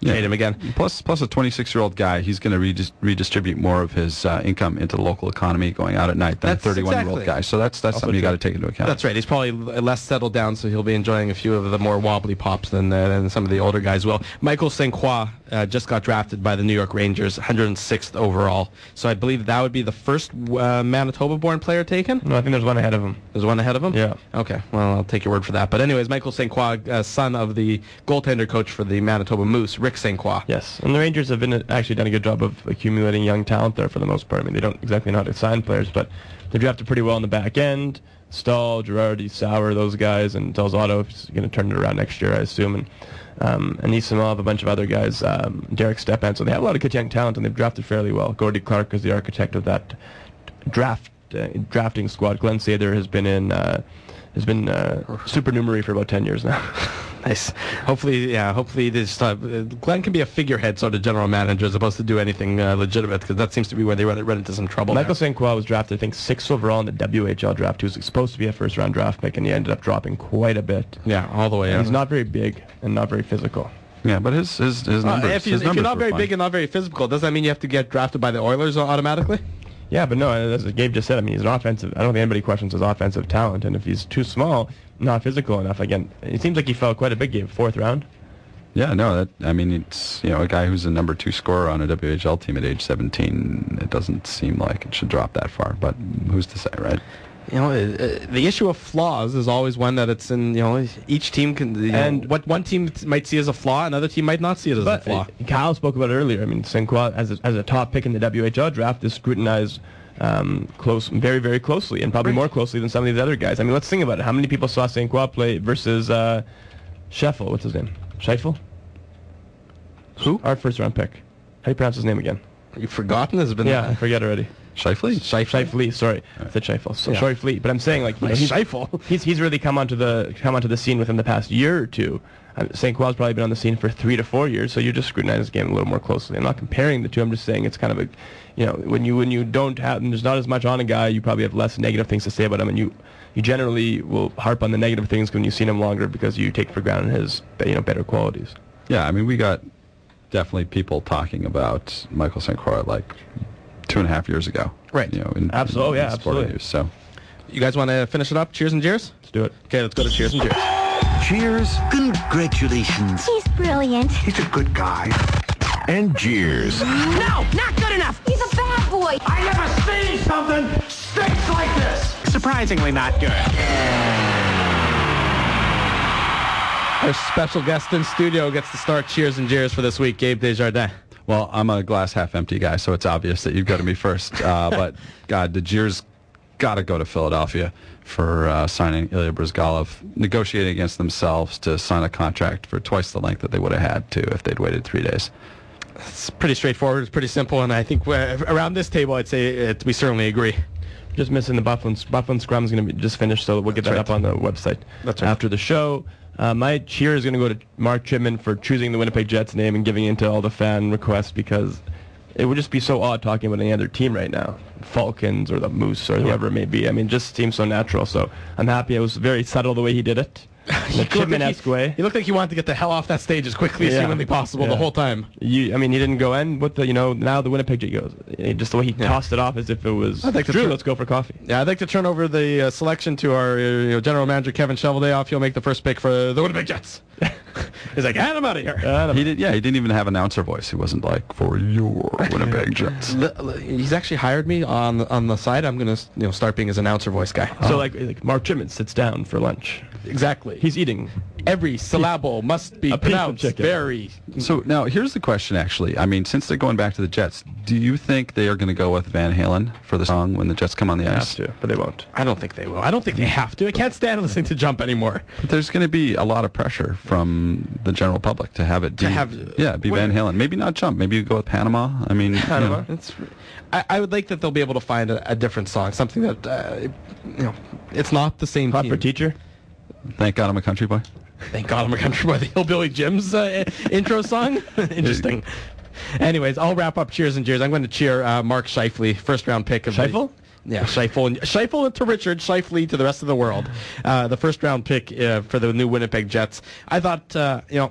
trade him again. Plus, plus a twenty-six-year-old guy, he's going to redis- redistribute more of his uh, income into the local economy going out at night than That's a thirty-one-year-old exactly. guy. So that's that's Also something you true. got to take into account. That's right. He's probably l- less settled down, so he'll be enjoying a few of the more wobbly pops than, uh, than some of the older guys will. Michael Saint Croix uh, just got drafted by the New York Rangers, one hundred sixth overall. So I believe that would be the first uh, Manitoba-born player taken. No, I think there's one ahead of him. There's one ahead of him? Yeah. Okay, well, I'll take your word for that. But anyways, Michael Saint Croix, uh, son of the goaltender coach for the Manitoba Moose, Rick Saint Croix. Yes, and the Rangers have been actually done a good job of accumulating young talent there for the most part. I mean, they don't exactly know how to sign players, but they drafted pretty well on the back end. Stahl, Girardi, Sauer, those guys, and Delzato is going to turn it around next year, I assume. And um, Anisimov, a bunch of other guys, um, Derek Stepan. So they have a lot of good young talent, and they've drafted fairly well. Gordy Clark is the architect of that draft uh, drafting squad. Glenn Sather has been in uh, has been uh, supernumerary for about ten years now. Nice. Hopefully, yeah. Hopefully, this uh, Glenn can be a figurehead sort of general manager as opposed to do anything uh, legitimate, because that seems to be where they run, run into some trouble. Michael there. Saint Croix was drafted, I think, sixth overall in the W H L draft. He was supposed to be a first-round draft pick, and he ended up dropping quite a bit. Yeah, all the way. And out. he's not very big and not very physical. Yeah, but his his, his Uh, numbers. if, you, his if you're numbers not were very fine. big and not very physical, does that mean you have to get drafted by the Oilers automatically? Yeah, but no, as Gabe just said, I mean, he's an offensive. I don't think anybody questions his offensive talent, and if he's too small, not physical enough, again, it seems like he fell quite a big game, fourth round. Yeah, no, that I mean, it's you know a guy who's a number two scorer on a W H L team at age seventeen. It doesn't seem like it should drop that far, but who's to say, right? You know, uh, the issue of flaws is always one that it's in. You know, each team can. You And- know, what one team might see as a flaw, another team might not see it as But a flaw. uh, Kyle spoke about it earlier. I mean, Saint Croix, as a, as a top pick in the W H L draft, is scrutinized um, close, very, very closely, and probably Right. more closely than some of these other guys. I mean, let's think about it. How many people saw Saint Croix play versus uh, Scheffel? What's his name? Scheifele? Who? Our first-round pick. How do you pronounce his name again? You've forgotten? Has been Yeah, I forget already. Shifley? Shifley, sorry, I said Scheifele. So Yeah. Shifley, but I'm saying like you know, Like he's, Scheifele. he's he's really come onto the come onto the scene within the past year or two. Uh, Saint Croix's probably been on the scene for three to four years, so you're just scrutinizing his game a little more closely. I'm not comparing the two. I'm just saying it's kind of a, you know, when you when you don't have and there's not as much on a guy, you probably have less negative things to say about him, and you you generally will harp on the negative things when you've seen him longer because you take for granted his you know better qualities. Yeah, I mean, we got definitely people talking about Michael Saint Croix like two and a half years ago. Right. You know, in, Absolutely, in yeah, sporting absolutely. news, so. You guys want to finish it up? Cheers and jeers? Let's do it. Okay, let's go to cheers and jeers. Cheers. Congratulations. He's brilliant. He's a good guy. And jeers. No, not good enough. He's a bad boy. I never seen something stinks like this. Surprisingly not good. Our special guest in studio gets to start cheers and jeers for this week, Gabe Desjardins. Well, I'm a glass half empty guy, so it's obvious that you've got to be first. Uh, but, God, the jeers got to go to Philadelphia for uh, signing Ilya Bryzgalov, negotiating against themselves to sign a contract for twice the length that they would have had to if they'd waited three days. It's pretty straightforward. It's pretty simple, and I think we're- around this table, I'd say it, we certainly agree. Just missing the Buffalo Buffalo Scrum is going to be just finished, so we'll get That's that right. up on the website That's right. after the show. Uh, my cheer is going to go to Mark Chipman for choosing the Winnipeg Jets name and giving in to all the fan requests, because it would just be so odd talking about any other team right now, Falcons or the Moose or whoever it may be. I mean, it just seems so natural. So I'm happy. It was very subtle the way he did it. In a Chipman-esque way. He looked like he wanted to get the hell off that stage as quickly as Yeah. humanly possible Yeah. the whole time. You, I mean, he didn't go in with the, you know, now the Winnipeg Jet goes. Eh, Just the way he tossed it off as if it was, I'd like to Drew, tr- let's go for coffee. Yeah, I'd like to turn over the uh, selection to our uh, you know, general manager, Kevin Cheveldayoff. He'll make the first pick for the Winnipeg Jets. He's like, and I'm out of here. Uh, He did, yeah, he didn't even have an announcer voice. He wasn't like, for your Winnipeg Jets. L- l- He's actually hired me on the, on the side. I'm going to you know start being his announcer voice guy. So like, like Mark Chipman sits down for lunch. Exactly. He's eating. Every syllable must be A piece of pronounced chicken. very. So now here's the question, actually. I mean, since they're going back to the Jets, do you think they are going to go with Van Halen for the song when the Jets come on the They ice? have to, but they won't. I don't think they will. I don't think they have to. I can't stand listening to Jump anymore. But there's going to be a lot of pressure from the general public to have it be, To have- yeah, be Van Halen. Maybe not Jump. Maybe you go with Panama. I mean, Panama. you know. It's, I, I would like that they'll be able to find a, a different song, something that uh, you know, it's not the same. Hot team. for teacher. Thank God I'm a country boy. Thank God I'm a country boy. The Hillbilly Jim's uh, intro song. Interesting. Anyways, I'll wrap up cheers and jeers. I'm going to cheer uh, Mark Scheifele, first round pick of the- Scheifele? Yeah, Scheifele. Scheifele to Richard, Scheifele to the rest of the world. Uh, the first round pick uh, for the new Winnipeg Jets. I thought, uh, you know,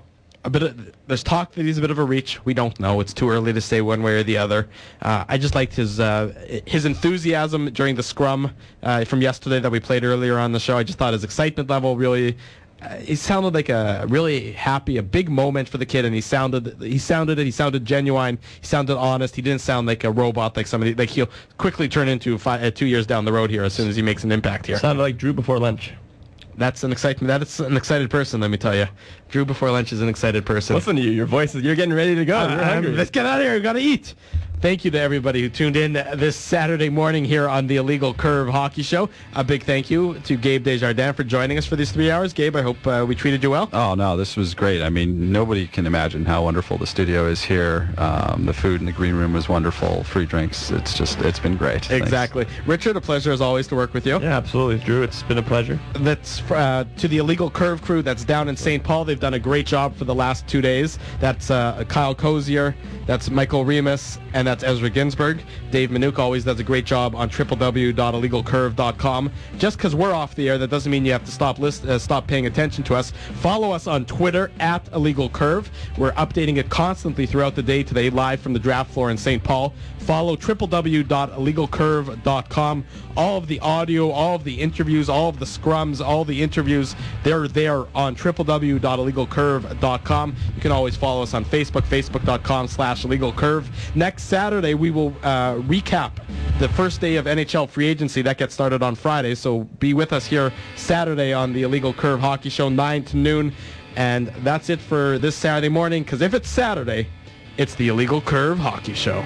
a bit of, there's talk that he's a bit of a reach. We don't know. It's too early to say one way or the other. Uh, I just liked his uh, his enthusiasm during the scrum uh, from yesterday that we played earlier on the show. I just thought his excitement level really. Uh, he sounded like a really happy, a big moment for the kid, and he sounded he sounded it. He sounded genuine. He sounded honest. He didn't sound like a robot, like somebody like he'll quickly turn into five, uh, two years down the road here as soon as he makes an impact here. Sounded like Drew before lunch. That's an excitement. That's an excited person. Let me tell you, Drew before lunch is an excited person. Listen to you. Your voice is. You're getting ready to go. Uh, You're hungry. Let's get out of here. We got to eat. Thank you to everybody who tuned in this Saturday morning here on the Illegal Curve Hockey Show. A big thank you to Gabe Desjardins for joining us for these three hours. Gabe, I hope uh, we treated you well. Oh, no, this was great. I mean, nobody can imagine how wonderful the studio is here. Um, the food in the green room was wonderful. Free drinks. It's just, it's been great. Exactly. Thanks. Richard, a pleasure as always to work with you. Yeah, absolutely. Drew, it's been a pleasure. That's uh, to the Illegal Curve crew that's down in Saint Paul. They've done a great job for the last two days. That's uh, Kyle Cozier, that's Michael Remus, and that's Ezra Ginsburg. Dave Minuk always does a great job on w w w dot illegal curve dot com. Just because we're off the air, that doesn't mean you have to stop list, uh, stop paying attention to us. Follow us on Twitter at Illegal Curve. We're updating it constantly throughout the day today, live from the draft floor in Saint Paul. Follow w w w dot illegal curve dot com. All of the audio, all of the interviews, all of the scrums, all the interviews, they're there on w w w dot illegal curve dot com. You can always follow us on Facebook, facebook dot com slash illegal curve. Next Saturday, we will uh, recap the first day of N H L free agency. That gets started on Friday, so be with us here Saturday on the Illegal Curve Hockey Show, nine to noon. And that's it for this Saturday morning, because if it's Saturday, it's the Illegal Curve Hockey Show.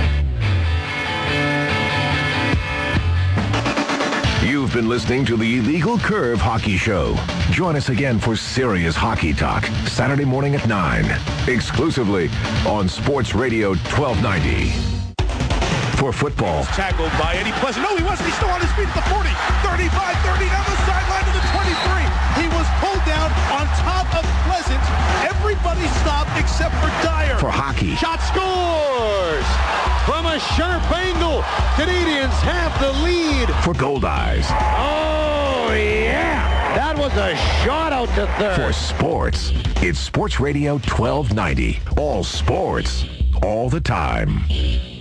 You've been listening to the Illegal Curve Hockey Show. Join us again for serious hockey talk Saturday morning at nine, exclusively on Sports Radio twelve ninety. For football. Tackled by Eddie Pleasant. No, he wasn't. He's still on his feet at the forty, thirty-five, thirty, down the sideline to the twenty-three. He was pulled down on top of Pleasant. Everybody stopped except for Dyer. For hockey. Shot scores from a sharp angle. Canadians have the lead. For Gold Eyes. Oh, yeah. That was a shot out to third. For sports, it's Sports Radio twelve ninety. All sports, all the time.